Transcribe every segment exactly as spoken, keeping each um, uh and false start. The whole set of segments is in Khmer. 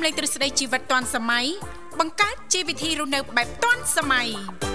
លេងទ្រឹស្ដីជីវិតទាន់សម័យបង្កើតជីវវិធីរស់នៅបែបទាន់សម័យ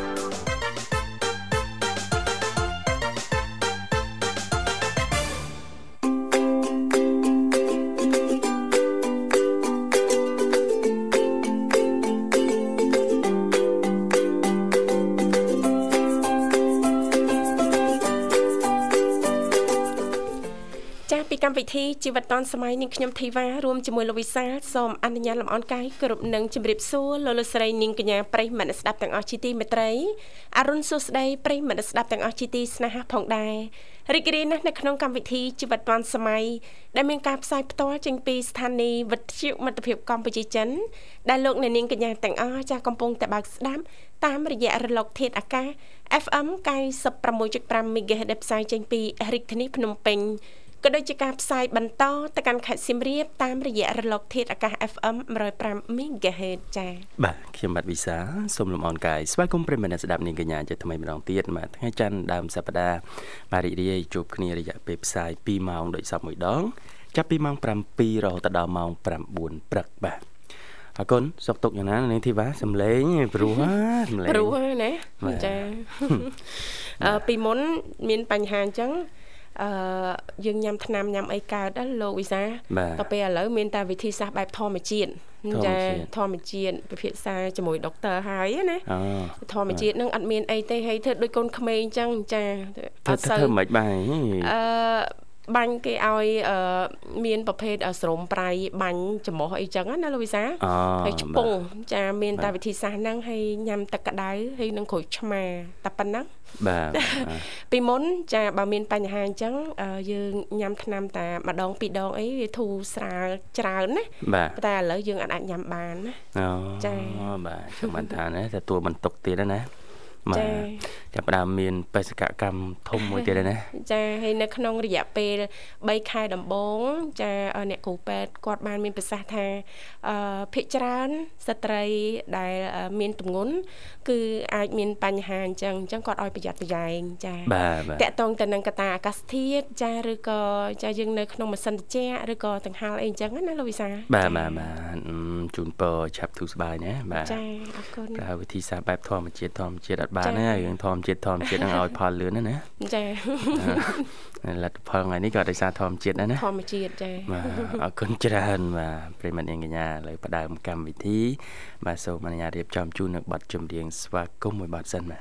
កម្មវិធីជីវិតឌុនសម័យនាងខ្ញុំធីវ៉ារួមជាមួយលោកវិសាលសូមអនុញ្ញាតលំអរកាយគ្រប់នឹងជម្រាបសួរលោកលោកស្រីនាងកញ្ញាប្រិយមិត្តស្ដាប់ទាំងអស់ជាទីមេត្រីអរុនសួស្ដីប្រិយមិត្តស្ដាប់ទាំងអស់ជាទីស្នេហាផងដែររីករាយណាស់នៅក្នុងកម្មវិធីជីវិតឌុនសម័យដែលមានការផ្សាយផ្ទាល់ចេញពីស្ថានីយ៍វិទ្យុមិត្តភាពកម្ពុជាចិនដែលលោកអ្នកនាងកញ្ញាទាំងអស់ចាស់កំពុងតែបើកស្ដាប់តាមរយៈរលកធាតុអាកាស เอฟ เอ็ม เก้าสิบหกจุดห้า មេហ្គាហឺត ដែលផ្សាយចេញពីរាជធានីភ្នំពេញក៏ដូចជាការផ្សាយបន្តទៅកាន់ខេត្តសៀមរាបតាមរយៈរលកធាតុអាកាស เอฟ เอ็ม một không năm មេហ្គាហឺត ចា៎បាទខ្ញុំបាទវិសាសូមលំអរកាយស្វាគមន៍ប្រិយមិត្តស្ដាប់នាងកញ្ញាជាថ្មីម្ដងទៀតបាទថ្ងៃច័ន្ទដើមសប្តាហ៍បាទរីករាយជួបគ្នារយៈពេលផ្សាយពីរម៉ោងដូចសពមួយដងចាប់ពីម៉ោងbảyរហូតដល់ម៉ោង9ព្រឹកបាទអរគុណសុខទុក្ខយ៉ាងណានាងធីវ៉ាសំឡេងព្រោះសំឡេងព្រោះណាចាអឺពីមុនមានបញ្ហាអញ្ចឹងអឺយើងញ៉ាំថ្នាំញ៉ាំអីកើតដល់លោកវិសាទៅពេលឥឡូវមានតែវិធីសាស្ត្របែបធម្មជាតិចាធម្មជាតិពិភាក្សាជាមួយដុកទ័រហើយណាធម្មជាតិហ្នឹងអត់មានអីទេហើយធ្វើដូចកូនក្មេងអញ្ចឹងចាអត់សូវធ្វើមិនបាយអឺបាញ់គេឲ្យមានប្រភេទស្រោមប្រៃបាញ់ចំោះអីចឹងណាលោកវិសាហើយឆ្ពងចាមានតែវិធីសាស្ត្រហ្នឹងហើយញ៉ាំទឹកក្តៅហើយនឹងក្រូចឆ្មាតែប៉ុណ្ណឹងបាទពីមុនចាបើមានបញ្ហាអញ្ចឹងយើងញ៉ាំថ្នាំតែម្ដងពីរដងអីវាធូរស្រាលច្រើនណាតែឥឡូវយើងអាចញ៉ាំបានណាចាបាទខ្ញុំបានថាណាទទួលបន្ទុកទៀតណាបាទចាប់ផ្ដើមមានបេសកកម្មធំមួយទៀតណាចាហើយនៅក្នុងរយៈពេលបីខែដំបូងចាអ្នកគ្រូពេទ្យគាត់បានមានប្រសាសន៍ថាអឺភាគច្រើនស្ត្រីដែលមានទម្ងន់គឺអាចមានបញ្ហាអញ្ចឹងអញ្ចឹងគាត់ឲ្យប្រយ័ត្នប្រយែងចាតកតងទៅនឹងកត្តាអាកាសធាតុចាឬក៏ចាយើងនៅក្នុងម៉ាស៊ីនត្រជាក់ឬក៏ដង្ហាលអីអញ្ចឹងណាលោកវិសាបាទបាទបាទជូនពរឆាប់ធូរស្បើយណាបាទចាអរគុណប្រើវិធីសាស្ត្របែបធម្មជាតិធម្មជាតិអត់បានណារឿងធម្មជាតិធម្មជាតិនឹងឲ្យផលលឿនណាណាចាលទ្ធផលថ្ងៃនេះក៏ដោយសារធម្មជាតិដែរណាធម្មជាតិចាបាទអរគុណច្រើនបាទប្រិមត្តនាងកញ្ញាលើផ្ដើមកម្មវិធីបាទសូមអនុញ្ញាតរៀបចំជូននៅប័ណ្ណចម្រៀងស្វាគមន៍មួយប័ណ្ណសិនបាទ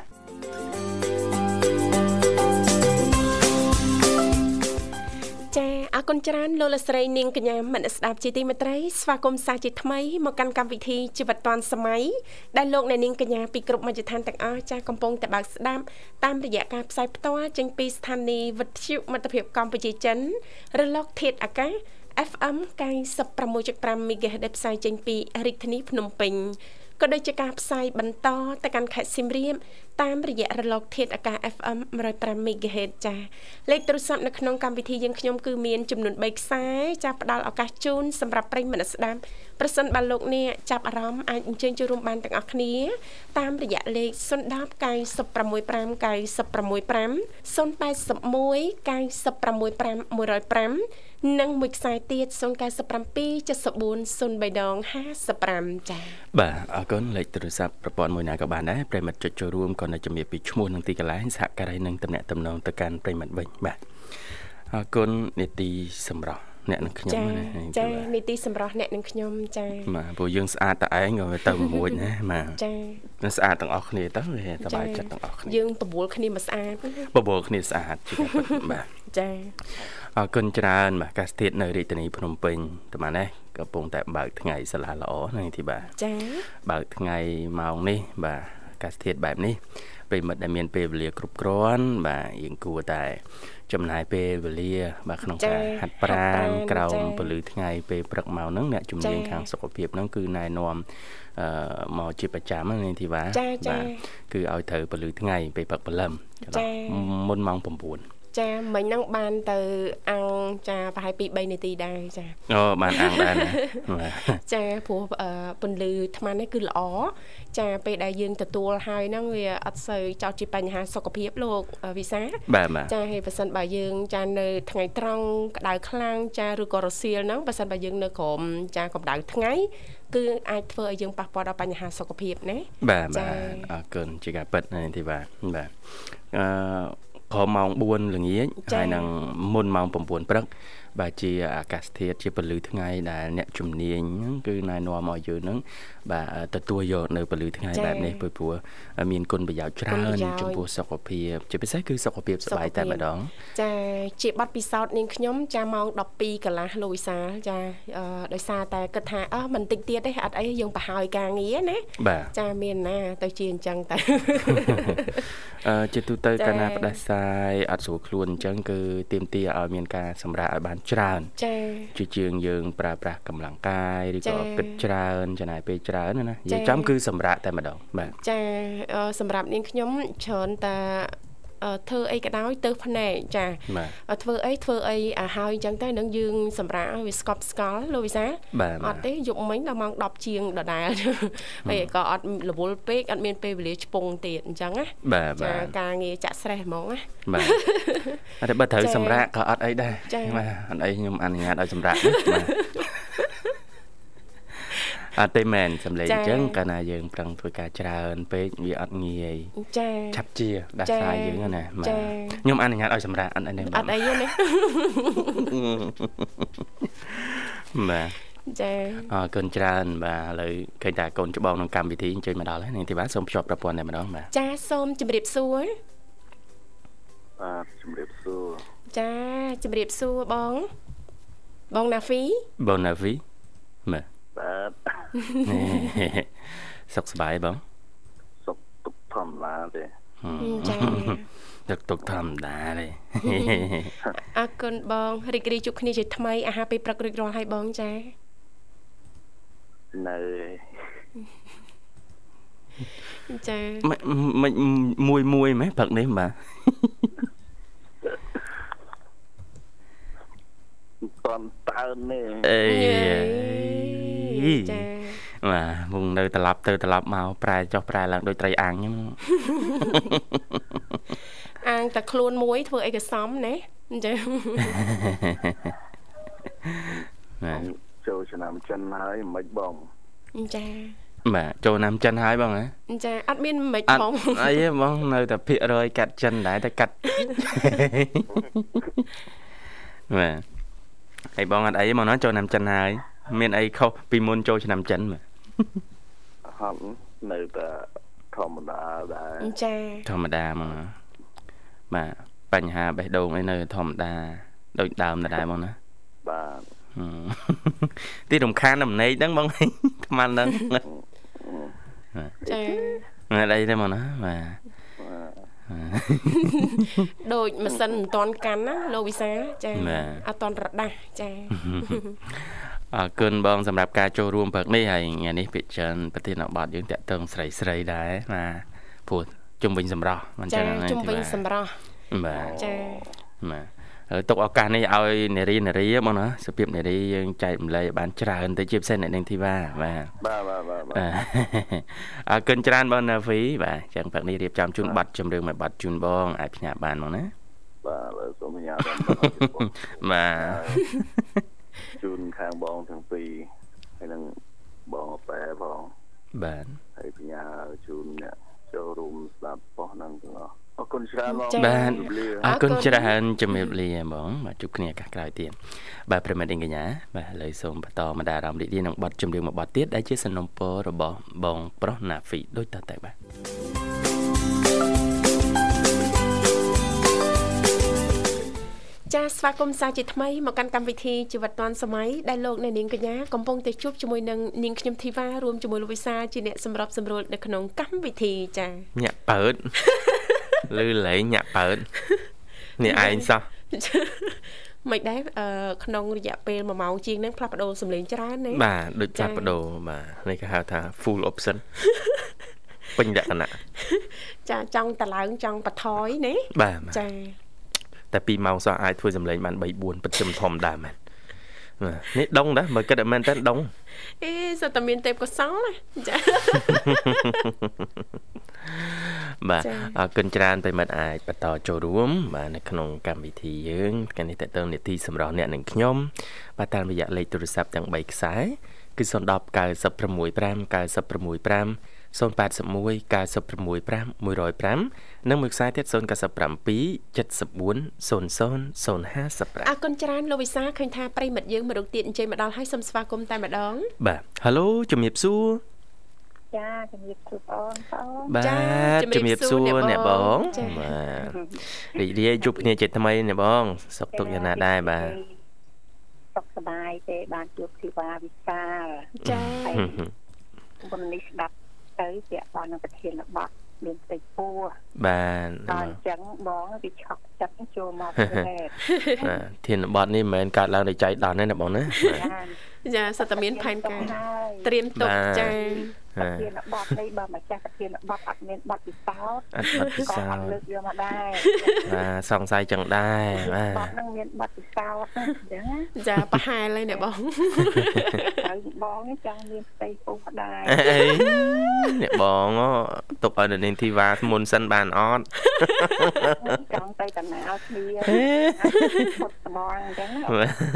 ចាអរគុណច្រើនលោកលស្រីនាងកញ្ញាមនស្ដាប់ជាទីមេត្រីស្វាគមន៍សាជាថ្មីមកកាន់កម្មវិធីជីវិតឌុនសម័យដែលលោកអ្នកនាងកញ្ញាពីគ្រប់មជ្ឈដ្ឋានទាំងអស់ចាកំពុងតែបើកស្ដាប់តាមរយៈការផ្សាយផ្ទាល់ចេញពីស្ថានីយ៍វិទ្យុមិត្តភាពកម្ពុជាចិនរលកធាតុអាកាស เอฟ เอ็ม เก้าสิบหกจุดห้า មេហ្គាហឺត ដែលផ្សាយចេញពីរាជធានីភ្នំពេញក៏ដូចជាការផ្សាយបន្តទៅកាន់ខេត្តសៀមរាបតាមរយៈរលកធាតុអាកាស เอฟ เอ็ม một không năm មេហ្គាហឺត ចាលេខទូរស័ព្ទនៅក្នុងកម្មវិធីយើងខ្ញុំគឺមានចំនួនបីខ្សែចាផ្ដល់ឱកាសជូនសម្រាប់ប្រិយមិត្តស្ដាប់ប្រសិនបើលោកអ្នកចាប់អារម្មណ៍អាចអញ្ជើញចូលរួមបានទាំងអស់គ្នាតាមរយៈលេខศูนย์ หนึ่ง เก้า หก หก ห้า เก้า หก หก ห้า ศูนย์ แปด หนึ่ง เก้า หก หก ห้า หนึ่ง ศูนย์ ห้า និងមួយខ្សែទៀតศูนย์ เก้า เจ็ด เจ็ด สี่ ศูนย์ ศูนย์ បីដងห้าสิบห้าចា៎បាទអរគុណលេខទូរស័ព្ទប្រព័ន្ធមួយណាក៏បានដែរប្រិមិត្តចុចចូលរួមក៏នៅជំរាបពីឈ្មោះនិងទីកន្លែងសហការីនិងតំណែងតំណងទៅកាន់ប្រិមិត្តវិញបាទអរគុណនីតិសម្រាប់អ្នកនឹងខ្ញុំណាចានីតិសម្រាប់អ្នកនឹងខ្ញុំចាបាទព្រោះយើងស្អាតតែឯងក៏ទៅមួយណាបាទចាស្អាតទាំងអស់គ្នាទៅវាសប្បាយចិត្តទាំងអស់គ្នាយើងបបួលគ្នាមកស្អាតបបួលគ្នាស្អាតជាបាទចាអរគុណច្រើនបាទអាកាសធាតុនៅរាជធានីភ្នំពេញតែម៉េចណាកំពុងតែបើកថ្ងៃសាលាល្អណាទីបាទចាបើកថ្ងៃម៉ោងនេះបាទអាកាសធាតុបែបនេះប្រិមិត្តដែលមានពេលវេលាគ្រប់គ្រាន់បាទយើងគួរតែចំណាយពេលវេលាបាទក្នុងការហាត់ប្រាណក្រោមពលឺថ្ងៃពេលព្រឹកមកហ្នឹងអ្នកជំនាញខាងសុខភាពហ្នឹងគឺណែនាំអឺមកជាប្រចាំណាទីបាទបាទគឺឲ្យត្រូវពលឺថ្ងៃពេលព្រឹកព្រលឹមមុនម៉ោង9 ចាមិញហ្នឹងបានទៅអង្គចាប្រហែលពី3នាទីដែរចាអូបានអាំងដែរចាព្រោះពន្លឺថ្មនេះគឺល្អចាពេលដែលយើងទទួលហើយហ្នឹងវាអត់សូវចោទជាបញ្ហាសុខភាពលោកវិសាចាហើយបើសិនបើយើងចានៅថ្ងៃត្រង់ក្តៅខ្លាំងចាឬក៏រសៀលហ្នឹងបើសិនបើយើងនៅក្រោមចាកម្ដៅថ្ងៃគឺអាចធ្វើឲ្យយើងប៉ះពាល់ដល់បញ្ហាសុខភាពណាបាទបាទអរគុណជាការពិតនេះទីបាទបាទអឺខម៉ោង4ល្ងាចហើយនឹងមុនម៉ោង9ព្រឹកបាទជាអាកាសធាតុជាពន្លឺថ្ងៃដែលអ្នកជំនាញគឺណែនាំមកយើងនឹងបាទទទួលយកនៅពន្លឺថ្ងៃបែបនេះព្រោះមានគុណប្រយោជន៍ច្រើនចំពោះសុខភាពជាពិសេសគឺសុខភាពស្បែកតែម្ដងចាជាប័ណ្ណពិសោធន៍នាងខ្ញុំចាម៉ោង12កន្លះលោកវិសាលចាដោយសារតែគិតថាអស់មិនតិចទៀតទេអត់អីយើងបង្ហើយការងារណាចាមានណាទៅជាអញ្ចឹងតែអឺជាទូទៅកាលណាផ្ដាសាយអត់ស្រួលខ្លួនអញ្ចឹងគឺទាមទារឲ្យមានការសម្រាកឲ្យបានច្រើនចាជាជាងយើងប្រើប្រាស់កម្លាំងកាយឬក៏គិតច្រើនចំណាយពេលច្រើនណានិយាយចំគឺសម្រាប់តែម្ដងបាទចាសម្រាប់នាងខ្ញុំច្រើនតែធ្វើអីក៏ដោយទៅភ្នែកចាធ្វើអីធ្វើអីឲ្យហើយអញ្ចឹងទៅនឹងយើងសម្រាប់ឲ្យវាស្កប់ស្កល់លោកវិសាអត់ទេយប់មិញដល់ម៉ោង10ជាងដដែលហើយក៏អត់រវល់ពេកអត់មានពេលវេលាឆ្ពងទៀតអញ្ចឹងណាចាការងារចាក់ស្រេះហ្មងណាបាទតែបើត្រូវសម្រាប់ក៏អត់អីដែរបាទអត់អីខ្ញុំអនុញ្ញាតឲ្យសម្រាប់បាទអត់ទេមែនសម្លេងអញ្ចឹងកាលណាយើងប្រឹងធ្វើការច្រើនពេកវាអត់ងាយចាឆាប់ជាដាស់សាយយើងណាបាទខ្ញុំអនុញ្ញាតឲ្យសម្រាប់អត់អីទេអត់អីទេបាទចាអរគុណច្រើនបាទឥឡូវឃើញតែកូនច្បងក្នុងកម្មវិធីអញ្ជើញមកដល់ហើយនាងធីវ៉ាសូមភ្ជាប់ប្រព័ន្ធតែម្ដងបាទចាសូមជម្រាបសួរបាទជម្រាបសួរចាជម្រាបសួរបងបងណាហ្វីបងណាហ្វីមើលបាទសុខសប្បាយបងសុខទុកធម្មតាទេចាទុកទុកធម្មតាទេអរគុណបងរីករាយជួបគ្នាជាថ្មីអាហារពេលព្រឹករួចរាល់ហើយបងចានៅចាមិនមួយមួយហ្មងព្រឹកនេះបាទតន់តើនេះអេចាបាទមុងនៅត្រឡប់ទៅត្រឡប់មកប្រែចុះប្រែឡើងដូចត្រីអាំងហ្នឹងអាំងតែខ្លួនមួយធ្វើអីក៏សមណាអញ្ចឹងបាទចូលឆ្នាំចិនហើយមិនបងចាបាទចូលឆ្នាំចិនហើយបងហ៎ចាអត់មានមិនបងអីទេបងនៅតែភាគរយកាត់ចិនដែរតែកាត់បាទហើយបងអត់អីមកណាចូលឆ្នាំចិនហើយមានអីខុសពីមុនចូលឆ្នាំចិនមើលហត់នៅតែធម្មតាដែរចាធម្មតាមកបាទបញ្ហាបេះដូងអីនៅធម្មតាដូចដើមដែរមកណាបាទទីរំខានដំណេកហ្នឹងបងថ្មហ្នឹងចាអត់អីទេមកណាបាទដូចម៉ាស៊ីនមិនតាន់កាន់ណាលោកវិសាចាអត់តាន់រដាស់ចាអរគុណបងសម្រាប់ការចូលរួមព្រឹកនេះហើយថ្ងៃនេះពិចារណាប្រធានបទយើងតាក់ទងស្រីស្រីដែរបាទព្រោះជុំវិញសម្រស់មិនចឹងណាជុំវិញសម្រស់បាទចាបាទហើយទុកឱកាសនេះឲ្យនារីនារីបងណាសុភាពនារីយើងចែករំលែកបានច្រើនទៅជាពិសេសអ្នកនាងធីវ៉ាបាទបាទបាទបាទអរគុណច្រើនបងណាហ្វីបាទចឹងព្រឹកនេះរៀបចំជូនប័ណ្ណជំរឿនមួយប័ណ្ណជូនបងអាចផ្ញើបានមកណាបាទសូមផ្ញើបានបាទជូនខាងបងទាំងពីរហើយនឹងបងអប៉ែផងបាទហើយផ្ញើជូនអ្នកចូលរួមស្ដាប់ប៉ុស្តិ៍ហ្នឹងទាំងអស់អរគុណច្រើនបងបាទអរគុណច្រើនជំរាបលាបងបាទជួបគ្នាឱកាសក្រោយទៀតបាទប្រិមត្តនាងកញ្ញាបាទឥឡូវសូមបន្តមកដល់អារម្មណ៍រីករាយនឹងបទចម្រៀងមួយបទទៀតដែលជាសំណុំពររបស់បងប្រុសណាហ្វីដូចតទៅបាទចាស្វាគមន៍សាជាថ្មីមកកាន់កម្មវិធីជីវិតឌွန်សម័យដែលលោកអ្នកនាងកញ្ញាកំពុងតែជួបជាមួយនឹងនាងខ្ញុំធីវ៉ារួមជាមួយលោកវិសាជាអ្នកសម្របសម្រួលនៅក្នុងកម្មវិធីចាញាក់បើតលឺលែងញាក់បើតនេះឯងសោះមិនដែរក្នុងរយៈពេលមួយម៉ោងជាងហ្នឹងផ្លាស់ប្ដូរសម្លេងច្រើនណាបាទដូចផ្លាស់ប្ដូរបាទនេះគេហៅថា full option ពេញលក្ខណៈចាចង់តឡើងចង់បថយណាបាទចាតតែពីរម៉ោងសោះអាចធ្វើសម្លេងបាន3 4ពិតជាធម្មតាមែននេះដងដែរមើលគិតតែមែនតើដងអេសតមានទេពកសលចាបាទអរគុណច្រើនប្រិមិត្តអាចបន្តចូលរួមបាទនៅក្នុងកម្មវិធីយើងថ្ងៃនេះតើតើនីតិសម្រាប់អ្នកនិងខ្ញុំបាទតាមរយៈលេខទូរស័ព្ទទាំង3ខ្សែគឺศูนย์ หนึ่ง เก้า หก หก ห้า เก้า เก้า หก หก ห้า ศูนย์ แปด หนึ่ง เก้า หก หก ห้า หนึ่ง ศูนย์ ห้า និងមួយខ្សែទៀត ศูนย์ เก้า เจ็ด เจ็ด สี่ ศูนย์ ศูนย์ ศูนย์ ห้าអរគុណច្រើនលោកវិសាឃើញថាប្រិមិត្តយើងមករកទៀតអញ្ជើញមកដល់ហើយសូមស្វាគមន៍តែម្ដងបាទ Halo ជំរាបសួរចាជំរាបសួរបងបងបាទជំរាបសួរអ្នកបងបាទរីករាយជួបគ្នាជាថ្មីអ្នកបងសុខទុក្ខយ៉ាងណាដែរបាទសុខសប្បាយទេបានជួបធីវ៉ាវិសាលចាមុននេះស្ដាប់ទៅពាក់បាននឹងប្រធានបទមានផ្ទៃពោះបាទអញ្ចឹងបងវាឆក់ចិត្តចូលមកទេបាទធានបទនេះមិនមែនកើតឡើងដោយចៃដន្យទេណាបងណាចាសតមានផែនការត្រៀមទុកចាប្រធានបទនេះបើម្ចាស់ប្រធានបទអត់មានបទពិសោធន៍អត់បទពិសោធន៍លើកយកមកដែរបាទសង្ស័យចឹងដែរបាទបទហ្នឹងមានបទពិសោធន៍ណាអញ្ចឹងចាប្រហែលហើយអ្នកបងហើយបងចង់មានផ្ទៃពោះដែរអីអ្នកបងទុកឲ្យនៅនាងធីវ៉ាមុនសិនបានអត់ចង់ទៅតំណាលគ្នាពុតស្មងអញ្ចឹងណា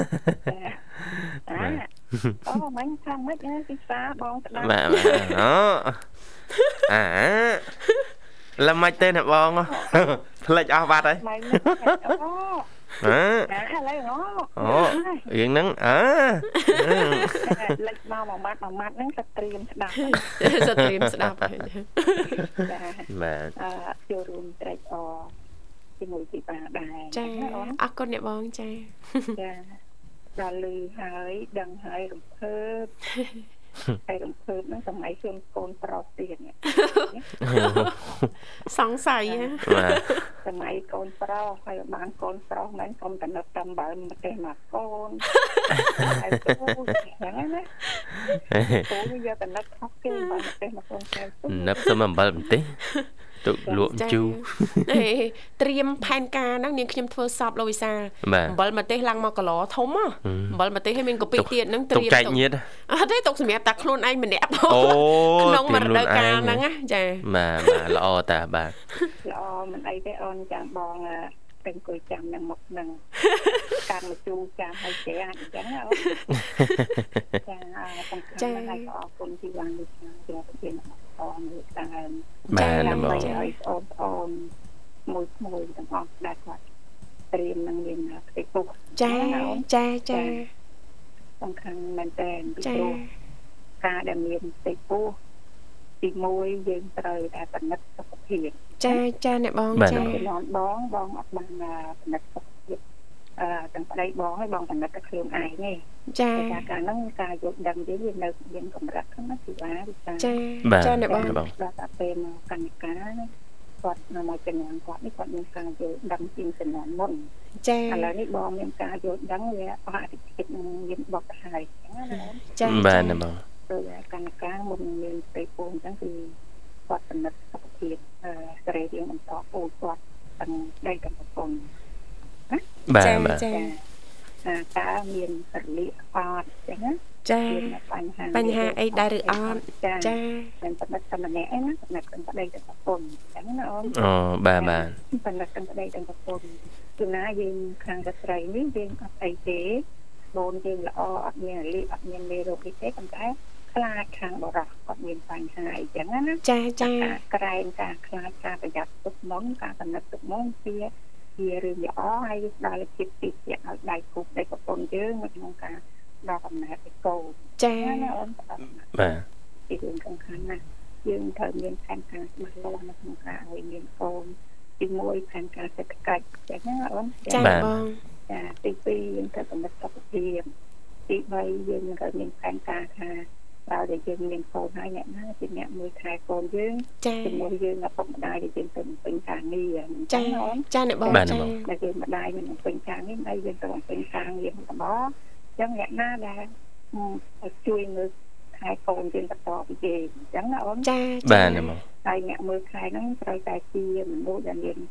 អាអូមិនខាងមិនពិសាបងស្ដាប់បាទអូអាល្មិចទេណាបងផ្លេចអស់បាត់ហើយអូអឺឥឡូវអូរៀងហ្នឹងអើលេចមកមួយម៉ាត់មួយម៉ាត់ហ្នឹងសត្រៀមស្ដាប់សត្រៀមស្ដាប់ហើយបាទអឺចូលរួមត្រេកអរជាមួយពីបាដែរចាអរគុណអ្នកបងចាចាដល់លឺហើយដឹងហើយរំភើបហើយរំភើបហ្នឹងសម័យជូនកូនប្រុសទៀតសង្ស័យបាទសម័យកូនប្រុសហើយបានកូនប្រុសមិនកុំតែនឹកតែបើមកទេមកកូនហើយទៅយ៉ាងណាគូយកតែនឹកខុសគេមកទេមកកូនតែនឹកតែអំបិលបន្តិចទុកលក់ជូរត្រៀមផែនការហ្នឹងនាងខ្ញុំធ្វើសពលោកវិសាអំបិលម្ទេសឡើងមកកឡធំអំបិលម្ទេសឲ្យមានកពីទៀតហ្នឹងត្រៀមទុកចែកញៀតអត់ទេទុកសម្រាប់តែខ្លួនឯងម្នាក់អូក្នុងរដូវកាលហ្នឹងណាចាបាទបាទល្អតាបាទល្អមិនអីទេអូនចាំបងពេញគួយចាំនឹងមុខនឹងកាន់មកជូរចាំឲ្យtrẻអញ្ចឹងអូចាសំខាន់ណាស់អរគុណទីវ៉ានេះជាប្រធានអរមួយតាមបាទបងឲ្យអូនអូនមួយមួយទាំងអស់ដែលគាត់ត្រៀមនឹងមានផ្ទៃពុកចាចាចាសំខាន់មែនតើពីព្រោះការដែលមានផ្ទៃពុកទីមួយយើងត្រូវតែពិនិត្យសុខភាពចាចាអ្នកបងចាបងបងបងអត់បានពិនិត្យសុខភាពអឺទាំងប្តីបងឲ្យបងពិនិត្យតែខ្លួនឯងទេចាការការហ្នឹងការយល់ដឹងយើងវានៅមានកម្រិតហ្នឹងណាពីថាចាចាអ្នកបងដល់តែពេលកណ្ណការគាត់នៅមកចំនួនគាត់នេះគាត់មានការយល់ដឹងពីចំនួនមុនចាឥឡូវនេះបងមានការយល់ដឹងវាអស់អតិថិជនមានបបហើយអញ្ចឹងណាចាបាទអ្នកបងទៅកណ្ណការមុនមានផ្ទៃពោះអញ្ចឹងគឺគាត់ពិនិត្យសុខភាពអឺសេរីរាងបន្តពូគាត់ទាំងដៃទាំងប្រពន្ធណាបាទបាទចាតើមានរលាកអត់អញ្ចឹងណាចាបញ្ហាបញ្ហាអីដែរឬអត់ចាមិនពិនិត្យតែម្នាក់ឯណាពិនិត្យទាំងប្តីទាំងប្រពន្ធអញ្ចឹងណាអូនអូបាទបាទពិនិត្យទាំងប្តីទាំងប្រពន្ធគឺណាយើងខាងស្រីនេះយើងអត់អីទេបូនយើងល្អអត់មានរលាកអត់មានមេរោគទេប៉ុន្តែខ្លាចខាងបរោះគាត់មានបញ្ហាអីចឹងណាចាចាក្រែងការខ្លាចការប្រយ័ត្នទុកមុនការកំណត់ទុកមុនជាជារឿងល្អហើយដល់ជាតិទីជាឲ្យដៃគូដៃប្រពន្ធយើងនៅក្នុងការដល់កំណត់ឯកោចាណាអូនបាទពីរឿងសំខាន់ណាស់យើងត្រូវមានផែនការច្បាស់លាស់នៅក្នុងការឲ្យមានកូនទីមួយផែនការសេដ្ឋកិច្ចចឹងណាអូនចាបងចាទីពីរយើងត្រូវកំណត់សុខភាពទីបីយើងត្រូវមានផែនការថាបើដែលយើងមានកូនហើយអ្នកណាជាអ្នកមើលថែកូនយើងជាមួយយើងឪពុកម្ដាយដែលយើងទៅពេញការងារចាចាអ្នកបងចាដែលយើងម្ដាយមិនពេញការងារហើយយើងទៅពេញការងារបន្តអញ្ចឹងអ្នកណាដែលជួយមើលថែកូនយើងបន្តពីគេអញ្ចឹងណាអូនចាបាទអ្នកបងហើយអ្នកមើលថែហ្នឹងត្រូវតែជាមនុស្សដែលមាន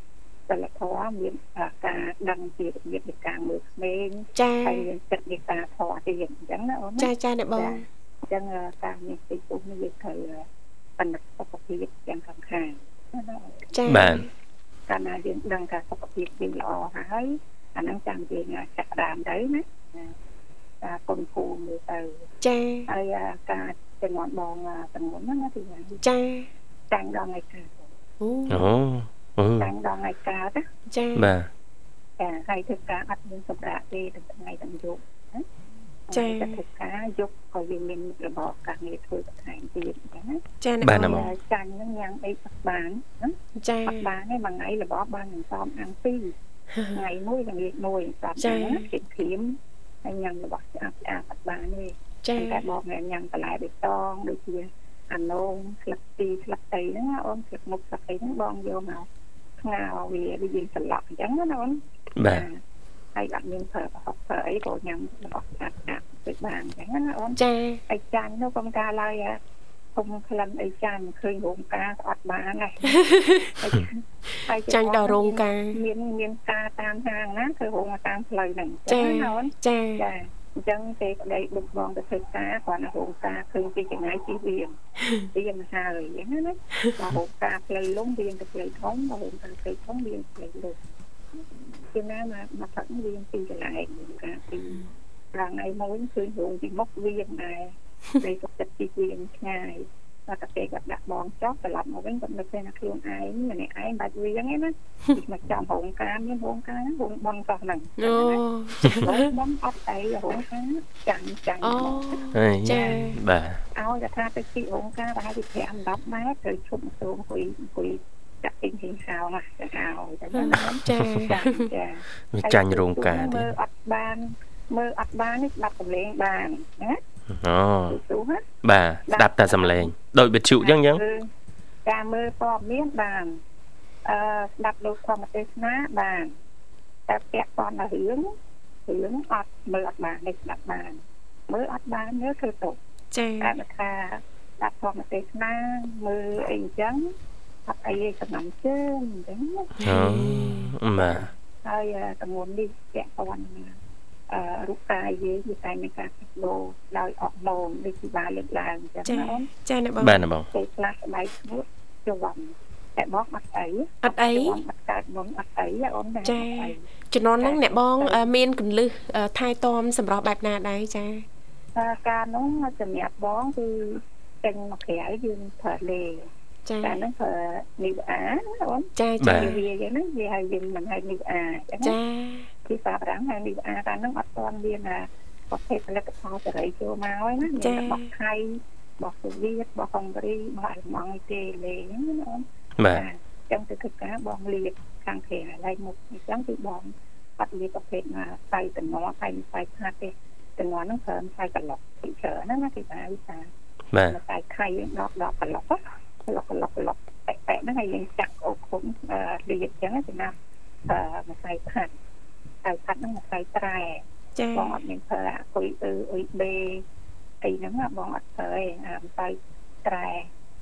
សិលធម៌មានការដឹងជារបៀបនៃការមើលក្មេងចាហើយមានចិត្តនៃការធម៌ទៀតអញ្ចឹងណាអូនចាចាអ្នកបងអញ្ចឹងការមានទីពុះនេះយើងត្រូវបណ្ឌិតសុខភាពយ៉ាងសំខាន់ចាបាទកាលណាយើងដឹងថាសុខភាពយើងល្អហើយអាហ្នឹងចាំយើងចាក់ដើមទៅណាការគុំគូមើលទៅចាហើយការចំនួនបងចំនួនហ្នឹងណាទីណាចាតាំងដល់ថ្ងៃកើតអូអូតាំងដល់ថ្ងៃកើតណាចាបាទចាហើយធ្វើការអត់មានសម្រាប់ទេទាំងថ្ងៃទាំងយប់ណាចាធ្វើការយប់ក៏យើងមានរបបការងារធ្វើបន្ថែមទៀតអញ្ចឹងណាចាអ្នកបាទបណាងបងចាញ់ហ្នឹងញ៉ាំអីអត់បានណាចាអត់បានទេមួយថ្ងៃរបបបាននឹងសំអាំងពីរថ្ងៃមួយល្ងាចមួយស្ដាប់ចាណាគិតគ្រាមហើយញ៉ាំរបស់ស្អាតស្អាតអត់បានទេចាតែបងញ៉ាំបន្លែបៃតងដូចជាអាណូងស្លឹកទីស្លឹកដីហ្នឹងណាអូនស្លឹកមុខស្លឹកអីហ្នឹងបងយកមកស្ងោរវាវាយើងសន្លក់អញ្ចឹងណាអូនបាទហើយអត់មានប្រើប្រហុកប្រើអីក៏ញ៉ាំរបស់ស្អាតស្អាតទៅបានអញ្ចឹងណាអូនចាហើយចាញ់នោះកុំការឡើយគុំក្លិនអីចាញ់ឃើញរោងការក៏អត់បានដែរហើយចាញ់ដល់រោងការមានមានការតាមហាងណាគឺរោងតាមផ្លូវហ្នឹងចាណាអូនចាចាអញ្ចឹងទេប្តីបុកបងទៅធ្វើការគាត់នៅរោងការឃើញពីចង្អាយជិះវាងវាងហើយអញ្ចឹងណាដល់រោងការផ្លូវលំវាងទៅផ្លូវធំដល់រោងការផ្លូវធំវាងផ្លូវលំគឺណាមកមកផឹកវាងពីកន្លែងរោងការពីរងឯមួយឃើញរោងពីមុខវាងដែរតែក៏ចិត្តពីវាងឆ្ងាយតែតែគាត់ដាក់បងចុះត្រឡប់មកវិញគាត់នឹកថាខ្លួនឯងម្នាក់ឯងបាច់វាងឯណាមកចាំរោងការមានរោងការរោងបនសោះហ្នឹងអូរោងបនអត់អីរោងការចាញ់ចាញ់អូអីចាបាទឲ្យតែថាទៅទីរោងការប្រហែលជាប្រាំដប់ម៉ែត្រទៅឈប់ទៅអង្គុយអង្គុយចាក់ពេញហៀងហៅណាចាក់ឲ្យតែហ្នឹងចាចាចាវាចាញ់រោងការទេមើលអត់បានមើលអត់បាននេះស្ដាប់សម្លេងបានណាអូទូណាបាទស្ដាប់តែសំឡេងដូចវិទ្យុអញ្ចឹងអញ្ចឹងការមើលព័ត៌មានបានអឺស្ដាប់លោកធម្មទេសនាបានតែពាក់ព័ន្ធនឹងរឿងរឿងអត់មើលអត់បាននេះស្ដាប់បានមើលអត់បានមើលធ្វើទៅចាតែថាស្ដាប់ធម្មទេសនាមើលអីអញ្ចឹងអត់អីទេសំណជើងអញ្ចឹងអូបាទហើយតំងន់នេះពាក់ព័ន្ធអឺរូបកាយយើងវាតែមានការផ្លាស់ប្ដូរដោយអរម៉ូនដូចជាបានលើកឡើងអញ្ចឹងចាណាអូនចាអ្នកបងបាទណាបងពេលខ្លះស្បែកស្ងួតជាប់តែបងអត់អីអត់អីបងអត់កើតមុនអត់អីអូនតែចាជំនាន់ហ្នឹងអ្នកបងមានកលឹះថែទាំសម្រាប់បែបណាដែរចាការនោះសម្រាប់បងគឺចេញមកក្រៅយើងប្រើលេចាតែហ្នឹងប្រើនីវអាអូនចាចាវាយ៉ាងហ្នឹងវាឲ្យយើងមិនឲ្យនីវអាអញ្ចឹងចាពីសាប្រាំងហើយនីវអាកាលហ្នឹងអត់ទាន់មានប្រភេទផលិតផលសេរីចូលមកហើយណាមានរបស់ថៃរបស់សូវៀតរបស់ហុងគ្រីរបស់អាល្លឺម៉ង់ទេលេហ្នឹងណាអូនបាទអញ្ចឹងទៅធ្វើការបងលាបខាងក្រៅឡៃមុខអញ្ចឹងគឺបងអត់លាបប្រភេទណាស្បៃតំណស្បៃស្បៃផាត់ទេតំណហ្នឹងប្រើស្បៃកឡុកពីច្រើនណាណាគេថាវិសាបាទស្បៃខៃដកដកកឡុកកឡុកកឡុកកឡុកតែតែហ្នឹងហើយយើងចាក់អូគុំលាបអញ្ចឹងសម្រាប់អឺស្បៃផាត់ស្បៃផាត់ហ្នឹងស្បៃត្រែចាបងអត់មានប្រើអុយអឺអុយបេអីហ្នឹងបងអត់ប្រើទេអាស្បៃត្រែ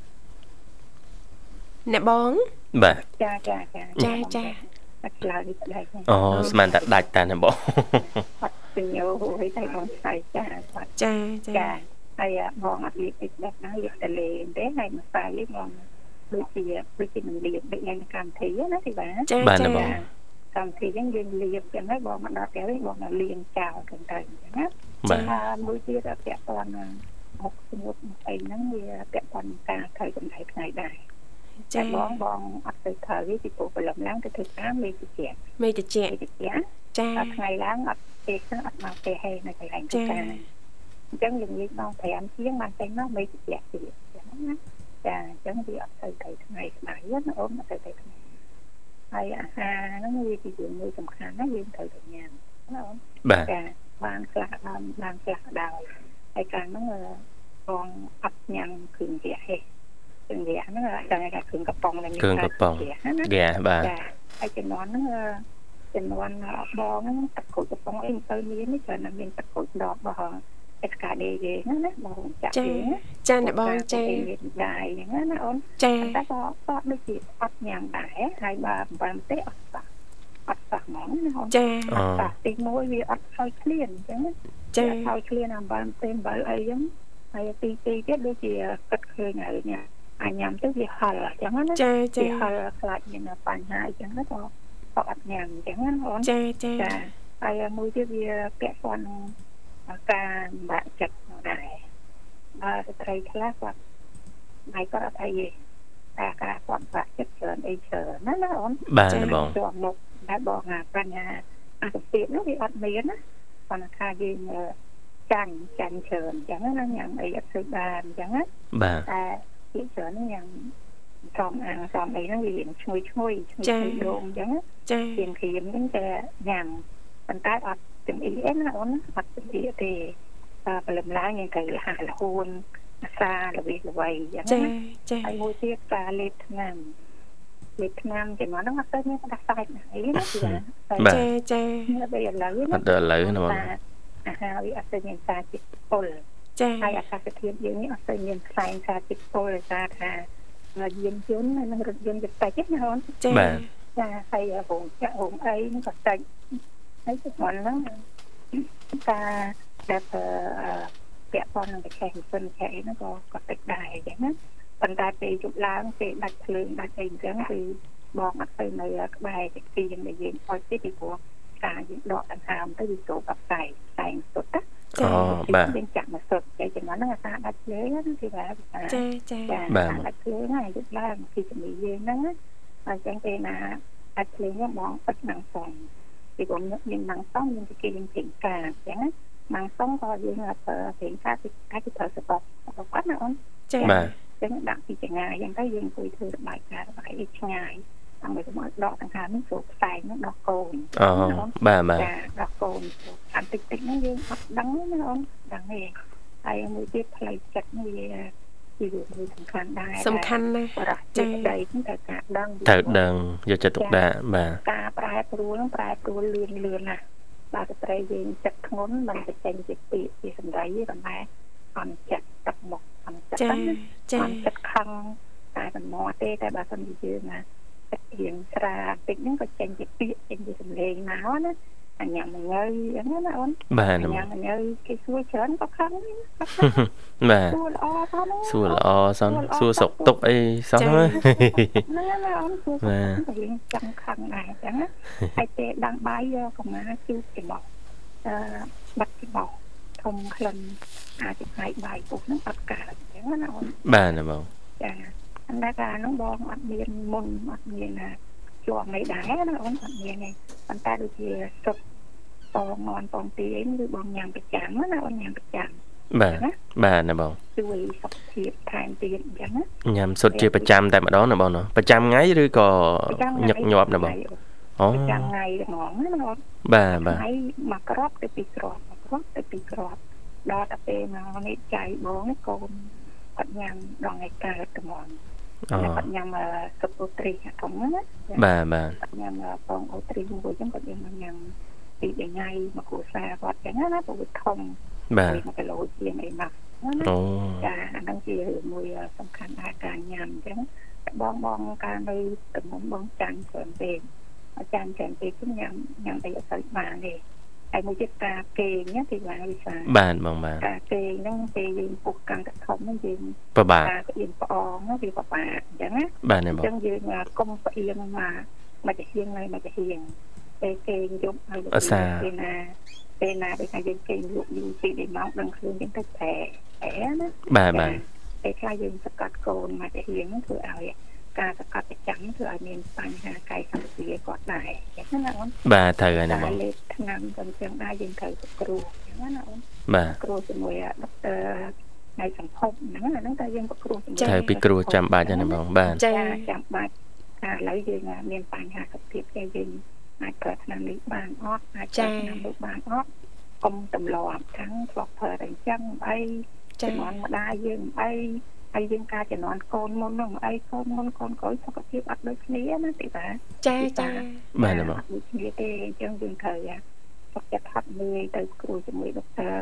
អ្នកបងបាទចាចាចាចាចាអត់ឆ្លើយនេះស្ដីអូស្មានតែដាច់តែណាបងអត់ទៅញោហើយតែបងស្អីចាគាត់ចាចាចាហើយបងអត់លាបអីដែរណាលាបតែលេងទេហើយម្សៅបងដូចជាដូចជាមិនលាបដូចនៅកម្មវិធីណាទីបាទចាបាទចាណាបងកម្មវិធីហ្នឹងយើងលាបចឹងហើយបងមកដល់ផ្ទះវិញបងលាងចោលចឹងទៅអញ្ចឹងណាបាទហើយមួយទៀតពាក់ព័ន្ធហុកស្ងួតអីហ្នឹងវាពាក់ព័ន្ធការត្រូវចំណាយថ្ងៃដែរចាបងបងអត់ទៅត្រូវទេពីព្រោះព្រលឹមឡើងទៅធ្វើការមេតិចមេតិចមេតិចចាដល់ថ្ងៃឡើងអត់ទេហ្នឹងអត់មកទេហេនៅកន្លែងធ្វើការអញ្ចឹងយើងនិយាយដល់ប្រាំជាងបានតែមកមេតិចទៀតចឹងណាចាអញ្ចឹងវាអត់ទៅទៅថ្ងៃស្ដាយណាអូនអត់ទៅទៅថ្ងៃហើយអាហារហ្នឹងវាជារឿងមួយសំខាន់ណាយើងត្រូវតែញ៉ាំណាអូនបាទចាបានខ្លះបានបានខ្លះដល់ហើយកាលហ្នឹងបងអត់ញ៉ាំគ្រឿងរះហេគ្រឿងរះហ្នឹងតែតែគ្រឿងកំប៉ុងហ្នឹងគ្រឿងកំប៉ុង ហ្គាបាទចាហើយចំនួនហ្នឹងចំនួនបងហ្នឹងទឹកក្រូចកំប៉ុងអីទៅមាននេះច្រើនតែមានទឹកក្រូចដបរបស់តែកាដេយើងណាបងចាក់យើងចាអ្នកបងចាដែរយ៉ាងណាអូនចាតែក៏ក៏ដូចជាអត់ញ៉ាំដែរហើយបើអំបិលទេអត់សោះអត់សោះហ្មងណាអូនចាអត់សោះទីមួយវាអត់ឲ្យឃ្លានអញ្ចឹងចាឲ្យឃ្លានអំបិលទេអំបិលអីហ្នឹងហើយទីទីទៀតដូចជាគិតឃើញហើយញ៉ាំអាញ៉ាំទៅវាហឹលអញ្ចឹងណាចាចាវាហឹលខ្លាចមានបញ្ហាអញ្ចឹងណាក៏ក៏អត់ញ៉ាំអញ្ចឹងណាអូនចាចាចាហើយមួយទៀតវាពាក់ព័ន្ធនឹងការបាក់ចិត្តដែរបើស្ត្រីខ្លះគាត់ហើយគាត់អត់អីទេតែការគាត់បាក់ចិត្តច្រើនអីច្រើនណាណាអូនបាទបងជាប់មុខតែបងអាបញ្ហាអាសុខភាពនោះវាអត់មានណាប៉ុន្តែថាយើងចាញ់ចាញ់ច្រើនអញ្ចឹងណាញ៉ាំអីអត់ធ្វើបានអញ្ចឹងណាបាទតែជាច្រើនញ៉ាំសំអាងសំអីហ្នឹងវាឈ្ងុយឈ្ងុយឈ្ងុយដងអញ្ចឹងចាជាងគ្រៀមហ្នឹងតែញ៉ាំប៉ុន្តែអត់ចំអីឯណាអូនអត់ចំអីទេព្រលឹមឡើងយើងត្រូវលះលហួនអាសាល្វីល្វីអញ្ចឹងណាចាហើយមួយទៀតការលេបថ្នាំលេបថ្នាំចំនួនហ្នឹងអត់ទៅមានផ្ដាសាច់ណាអីណាចាចាតែឥឡូវអត់ទៅឥឡូវណាបងអាហារវាអត់ទៅមានសារជាតិពុលចាហើយអាកាសធាតុយើងនេះអត់ទៅមានផ្សែងសារជាតិពុលដោយសារថាយានយន្តនិងរថយន្តទៅតិចណាអូនចាចាហើយរោងចក្ររោងអីហ្នឹងក៏តិចហើយទៅហ្នឹងការដែលពាក់ព័ន្ធនឹងប្រទេសមិនខែហ្នឹងក៏ក៏តិចដែរអញ្ចឹងណាប៉ុន្តែពេលយប់ឡើងពេលដាច់ភ្លើងដាច់អីអញ្ចឹងគឺបងអត់ទៅនៅក្បែរទីទីដែលយើងអត់ទេពីព្រោះការយើងដកដង្ហើមទៅវាចូលកផ្សែងផ្សែងសុទ្ធណាអូបាទយើងចាក់មកសុទ្ធតែចំណហ្នឹងអាការដាច់ភ្លើងហ្នឹងគឺថាចាចាបាទដាច់ភ្លើងហើយយប់ឡើងពីជំនាញយើងហ្នឹងណាអញ្ចឹងពេលណាដាច់ភ្លើងហ្នឹងបងអត់នឹងសំពីព្រោះមាននឹងសំមានទីគេយើងពេញការអញ្ចឹងណានឹងសំក៏យើងអត់ពេញការទីការទីត្រូវសបគាត់ណាអូនចាបាទចឹងដាក់ពីចងាយអញ្ចឹងទៅយើងអង្គុយធ្វើរបាយការណ៍របាយឆ្ងាយដើម្បីកុំឲ្យដកដង្ហើមនេះចូលផ្សែងនោះដកកូនអូបាទបាទដកកូនអានតិចតិចហ្នឹងយើងអត់ដឹងណាអូនដឹងទេហើយមួយទៀតផ្លូវចិត្តនេះវាជារឿងសំខាន់ដែរសំខាន់ណាស់ចា៎ដីហ្នឹងត្រូវការដឹងត្រូវដឹងយកចិត្តទុកដាក់បាទការប្រែប្រួលហ្នឹងប្រែប្រួលលឿនលឿនណាស់បាទស្ត្រីយើងចិត្តធ្ងន់មិនទៅចេញជាពាក្យជាសម្ដីទេប៉ុន្តែអន់ចិត្តទឹកមុខអន់ចិត្តណាចា៎អន់ចិត្តខឹងតែមិនមកទេតែបើសិនជាយើងណាចិត្តរៀងស្រាតិចហ្នឹងក៏ចេញជាពាក្យចេញជាសម្លេងមកណាអញ្ញាមងើយអញ្ចឹងណាអូនបាទអញ្ញាមងើយគេសួរច្រើនក៏ខឹងបាទសួរល្អផងសួរល្អសោះសួរសុកទុកអីសោះហ្នឹងណាអូនសួរបាទរៀងចង់ខឹងដែរអញ្ចឹងណាហើយពេលដាំបាយយកកម្មាជូបច្បោះអឺបាត់ច្បោះធំក្លិនអាចផ្នែកបាយពុះហ្នឹងអត់កើតអញ្ចឹងណាអូនបាទណាបងចាអញ្ចឹងកាលនោះបងអត់មានមុនអត់មានជាប់អីដែរណាអូនអត់មានទេប៉ុន្តែដូចជាសុទ្ធតងន់តងទីអីគឺបងញ៉ាំប្រចាំណាអូនញ៉ាំប្រចាំបាទបាទណាបងជួយសុខភាពថែមទៀតអញ្ចឹងណាញ៉ាំសុទ្ធជាប្រចាំតែម្ដងណាបងណាប្រចាំថ្ងៃឬក៏ញឹកញាប់ណាបងអូប្រចាំថ្ងៃហ្មងណាបងបាទបាទថ្ងៃមួយគ្រាប់ទៅពីរគ្រាប់មួយគ្រាប់ទៅពីរគ្រាប់ដល់តែពេលមកនេះចៃបងនេះកូនអត់ញ៉ាំដងឯកើតត្មងអូអត់ញ៉ាំសុបអូទ្រីធំណាបាទបាទអត់ញ៉ាំបងអូទ្រីមួយចឹងគាត់យើងញ៉ាំពីថ្ងៃមកគ្រួសារគាត់ចឹងណាព្រោះវាធំបាទមួយគីឡូជាងអីណាអូចាអាហ្នឹងជាមួយសំខាន់ដែរការញ៉ាំចឹងបងបងការនៅតំណបងចាញ់ច្រើនពេកអាចារ្យច្រើនពេកខ្ញុំញ៉ាំញ៉ាំអីអត់ទៅបានទេហើយមួយទៀតការគេងណាទីបានវិសាបាទបងបាទការគេងហ្នឹងពេលយើងពុះកាន់កធំហ្នឹងយើងពិបាកការក្អៀងផ្អងហ្នឹងវាពិបាកអញ្ចឹងណាបាទណាបងអញ្ចឹងយើងកុំផ្អៀងមកមកចាហៀងហើយមកចាហៀងពេលគេងយប់ហើយពេលណាពេលណាដូចថាយើងគេងលក់យូរពីរម៉ោងដឹងខ្លួនយើងទៅប្រែប្រែណាបាទបាទពេលខ្លះយើងសកាត់កូនមកចាហៀងហ្នឹងធ្វើឲ្យការសកាត់ប្រចាំធ្វើឲ្យមានបញ្ហាកាយសម្បទាគាត់ដែរអញ្ចឹងណាអូនបាទត្រូវហើយណាបងលេបថ្នាំក៏អញ្ចឹងដែរយើងត្រូវទៅគ្រូអញ្ចឹងណាអូនបាទគ្រូជាមួយដុកទ័រในสังคมហ្នឹងអាហ្នឹងតែយើងក៏គ្រូត្រូវពីគ្រូចាំបាច់ណាបងបាទចាចាំបាច់តែឥឡូវយើងមានបញ្ហាសុខភាពគេយើងអាចប្រើថ្នាំនេះបានអត់អាចប្រើថ្នាំនោះបានអត់កុំទម្លាប់ទាំងធ្លាប់ប្រើតែអញ្ចឹងអីចំនួនម្ដាយយើងអីហើយយើងការចំនួនកូនមុនហ្នឹងអីកូនមុនកូនក្រោយសុខភាពអត់ដូចគ្នាណាទីតាចាចាបាទណាបងដូចគ្នាទេអញ្ចឹងយើងត្រូវសុខចិត្តហត់នឿយទៅគ្រូជាមួយដុកទ័រព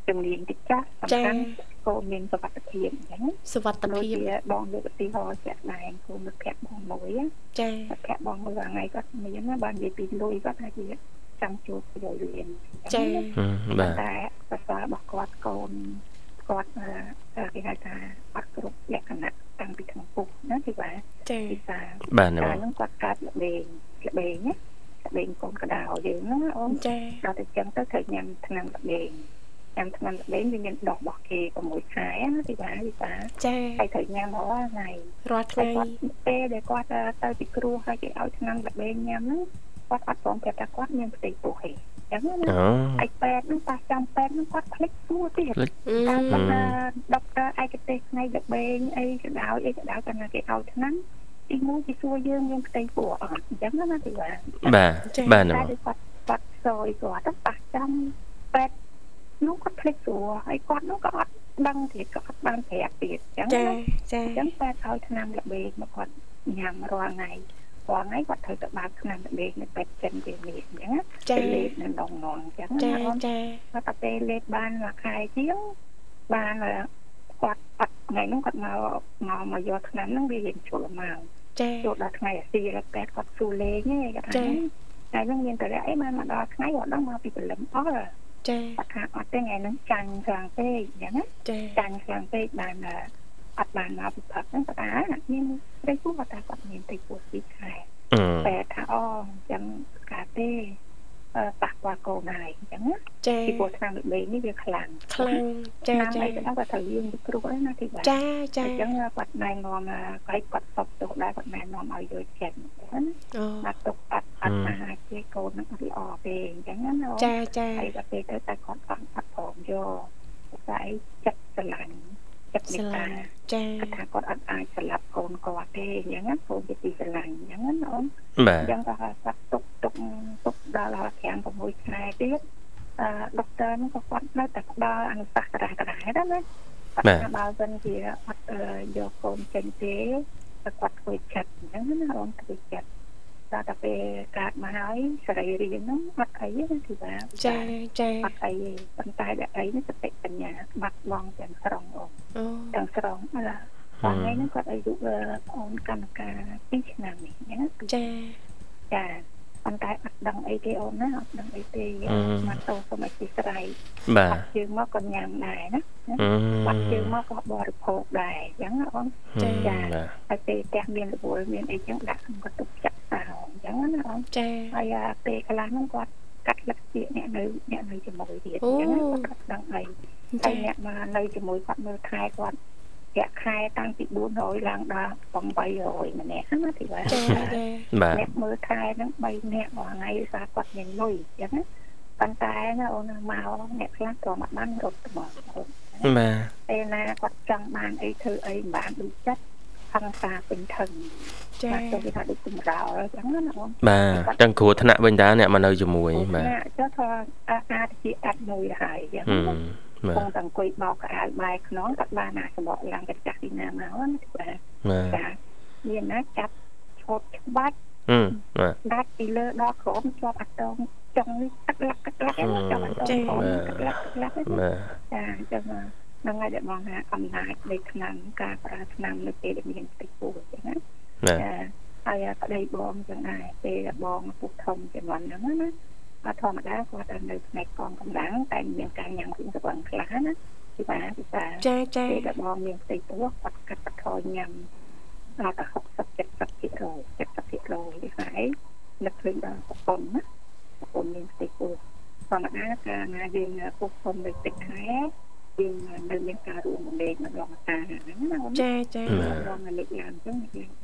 ជំនាញតិចចាស់សំខាន់កូនមានសុខភាពអញ្ចឹងសុខភាពបងលើកឧទាហរណ៍ជាក់ស្ដែងគូមិត្តភក្តិបងមួយចាមិត្តភក្តិបងមួយថ្ងៃគាត់មានណាបាននិយាយពីលុយគាត់ថាជាចាំជួបប្រយោជន៍រៀនចាបាទតែភាសារបស់គាត់កូនគាត់គេហៅថាអត់គ្រប់លក្ខណៈតាំងពីក្នុងពុកណាទីបាទចាភាសាបាទហ្នឹងគាត់កាត់ល្បែងល្បែងណាល្បែងកូនកដោយើងណាអូនចាដល់តែចឹងទៅត្រូវញ៉ាំថ្នាំល្បែងញ៉ាំថ្នាំល្បែងវាមានដុសរបស់គេ៦ខែណាទីបាទទីបាទចាហើយត្រូវញ៉ាំរាល់ថ្ងៃរាល់ថ្ងៃពេលដែលគាត់ទៅពីគ្រូហើយគេឲ្យថ្នាំល្បែងញ៉ាំហ្នឹងគាត់អត់ព្រមប្រាប់ថាគាត់មានផ្ទៃពោះទេអញ្ចឹងណាហើយពេទ្យហ្នឹងប៉ះចាំពេទ្យហ្នឹងគាត់ភ្លេចសួរទៀតតាមថាដុកទ័រឯកទេសថ្ងៃល្បែងអីក៏ដោយអីក៏ដោយគាត់ណាគេឲ្យថ្នាំទីមួយគេសួរយើងមានផ្ទៃពោះអត់អញ្ចឹងណាទីបាទបាទបាទតែគាត់គាត់សយគាត់ប៉ះចាំពេទ្យនោះគាត់ភ្លេចសួរហើយគាត់នោះក៏អត់ដឹងទៀតក៏អត់បានប្រាប់ទៀតអញ្ចឹងណាចាអញ្ចឹងពេទ្យឲ្យថ្នាំល្បែងមកគាត់ញ៉ាំរាល់ថ្ងៃរាល់ថ្ងៃគាត់ត្រូវទៅបើកថ្នាំល្បែងនៅពេទ្យចិនវាមានអញ្ចឹងចាលេបនៅដងនងអញ្ចឹងចាចាគាត់ទៅពេលលេបបានមួយខែជាងបានគាត់អត់ថ្ងៃហ្នឹងគាត់មកមកមកយកថ្នាំហ្នឹងវារៀងជ្រុលមកចាចូលដល់ថ្ងៃអាស៊ីរពេទ្យគាត់សួរលេងហ្នឹងគាត់ថាថ្ងៃហ្នឹងមានតរៈអីបានមកដល់ថ្ងៃគាត់ដឹងមកពីព្រលឹមអស់ចាគាត់ថាអត់ទេថ្ងៃហ្នឹងចាញ់ខ្លាំងពេកអញ្ចឹងណាចាញ់ខ្លាំងពេកបានអត់បានមកពិភពហ្នឹងគាត់ថាមានព្រៃពោះគាត់ថាគាត់មានតិចពោះពីរខែតែថាអូអញ្ចឹងកាទេប៉ះពាល់កូនហើយអញ្ចឹងណាចាពីព្រោះថ្នាំល្បែងនេះវាខ្លាំងខ្លាំងចាចាតែគាត់ត្រូវយើងពីគ្រូហ្នឹងណាទីបាទចាចាអញ្ចឹងគាត់ណែនាំគាត់គាត់សុខទុកដែរគាត់ណែនាំឲ្យយកចិត្តណាណាទុកអត់អត់អាហារជាកូនហ្នឹងអត់ល្អទេអញ្ចឹងណាចាចាហើយដល់ពេលទៅតែគាត់អត់អត់ព្រមយកតែចិត្តស្រឡាញ់ចិត្តមេត្តាចាគាត់ថាគាត់អត់អាចស្លាប់កូនគាត់ទេអញ្ចឹងណាកូនជាទីស្រឡាញ់អញ្ចឹងណាអូនបាទអញ្ចឹងគាត់គាត់ទុកទុកទុកដល់ដល់ប្រាំ6ខែទៀតអឺដុកទ័រហ្នឹងក៏គាត់នៅតែផ្ដល់អនុសាសន៍ដែរដែរណាគាត់ថាបើមិនជាអត់យកកូនចេញទេគាត់ធ្វើចិត្តអញ្ចឹងណាអូនធ្វើចិត្តដល់តែពេលកើតមកហើយសរីរាង្គហ្នឹងអត់អីទេគឺថាចាចាអត់អីទេប៉ុន្តែដែលអីនេះសតិបញ្ញាបាត់បង់ទាំងស្រុងអូនទាំងស្រុងណាថ្ងៃហ្នឹងគាត់អាយុអូនកម្មការពីរឆ្នាំនេះណាចាចាប៉ុន្តែអត់ដឹងអីទេអូនណាអត់ដឹងអីទេមកទៅសូមអធិស្ឋានបាទជើងមកក៏ញ៉ាំដែរណាបាត់ជើងមកក៏បរិភោគដែរអញ្ចឹងអូនចាហើយពេលផ្ទះមានរវល់មានអីចឹងដាក់ក្នុងកន្ទុកចាក់សៅអញ្ចឹងណាអូនចាហើយពេលកន្លះហ្នឹងគាត់កាត់លឹកជាអ្នកនៅអ្នកនៅជាមួយទៀតអញ្ចឹងគាត់អត់ដឹងអីហើយអ្នកមកនៅជាមួយគាត់មើលថែគាត់ប្រាក់ខែតាំងពីបួនរយឡើងដល់tám trămម្នាក់ណាទីបាទចាបាទអ្នកមើលថែហ្នឹងបីនាក់មួយថ្ងៃសារគាត់មានលុយអញ្ចឹងណាប៉ុន្តែណាអូនមកអ្នកខ្លះក៏មកបានរត់ទៅមកបាទពេលណាគាត់ចង់បានអីធ្វើអីមិនបានដូចចិត្តអង្សារពេញធឹងចាទៅគេថាដូចចម្រោលអញ្ចឹងណាអូនបាទទាំងគ្រូថ្នាក់វិញតាអ្នកមកនៅជាមួយបាទចុះថាអាចជាអត់មួយហើយអញ្ចឹងគង់តែអង្គុយបោកកៅអៅបែរខ្នងគាត់បានណាសម្បកឡើងកញ្ចាស់ទីណាមកណាបាទចាមានណាចាប់ឈប់ច្បាច់បាទដាច់ពីលើដល់ក្រោមជាប់អត់តងចង់នេះទឹកលាក់ទឹកលាក់ចាប់អត់តងទឹកលាក់ទឹកលាក់បាទចាអញ្ចឹងហ្នឹងហើយដែលបងថាអំណាចនៃឆ្នាំការប្រើឆ្នាំនៅពេលដែលមានតិចពូអញ្ចឹងណាចាហើយប្តីបងអញ្ចឹងដែរពេលបងពុះធំជាងហ្នឹងណាអត់ធម្មតាគាត់នៅផ្នែកកងកម្លាំងតែមានការញ៉ាំគ្រឿងស្រវឹងខ្លះណាពីបាទពីបាទចាចាពេលបងមានផ្ទៃពោះគាត់កាត់បន្ថយញ៉ាំដល់តែ60 70%70%នេះហើយនឹកឃើញដល់ប្រពន្ធណាប្រពន្ធមានផ្ទៃពោះធម្មតាការណាយើងពុះធំនៅទឹកខែយើងនៅមានការរួមរំលែកម្ដងតាហ្នឹងណាចាចាបងលើកឡើងអញ្ចឹងលើក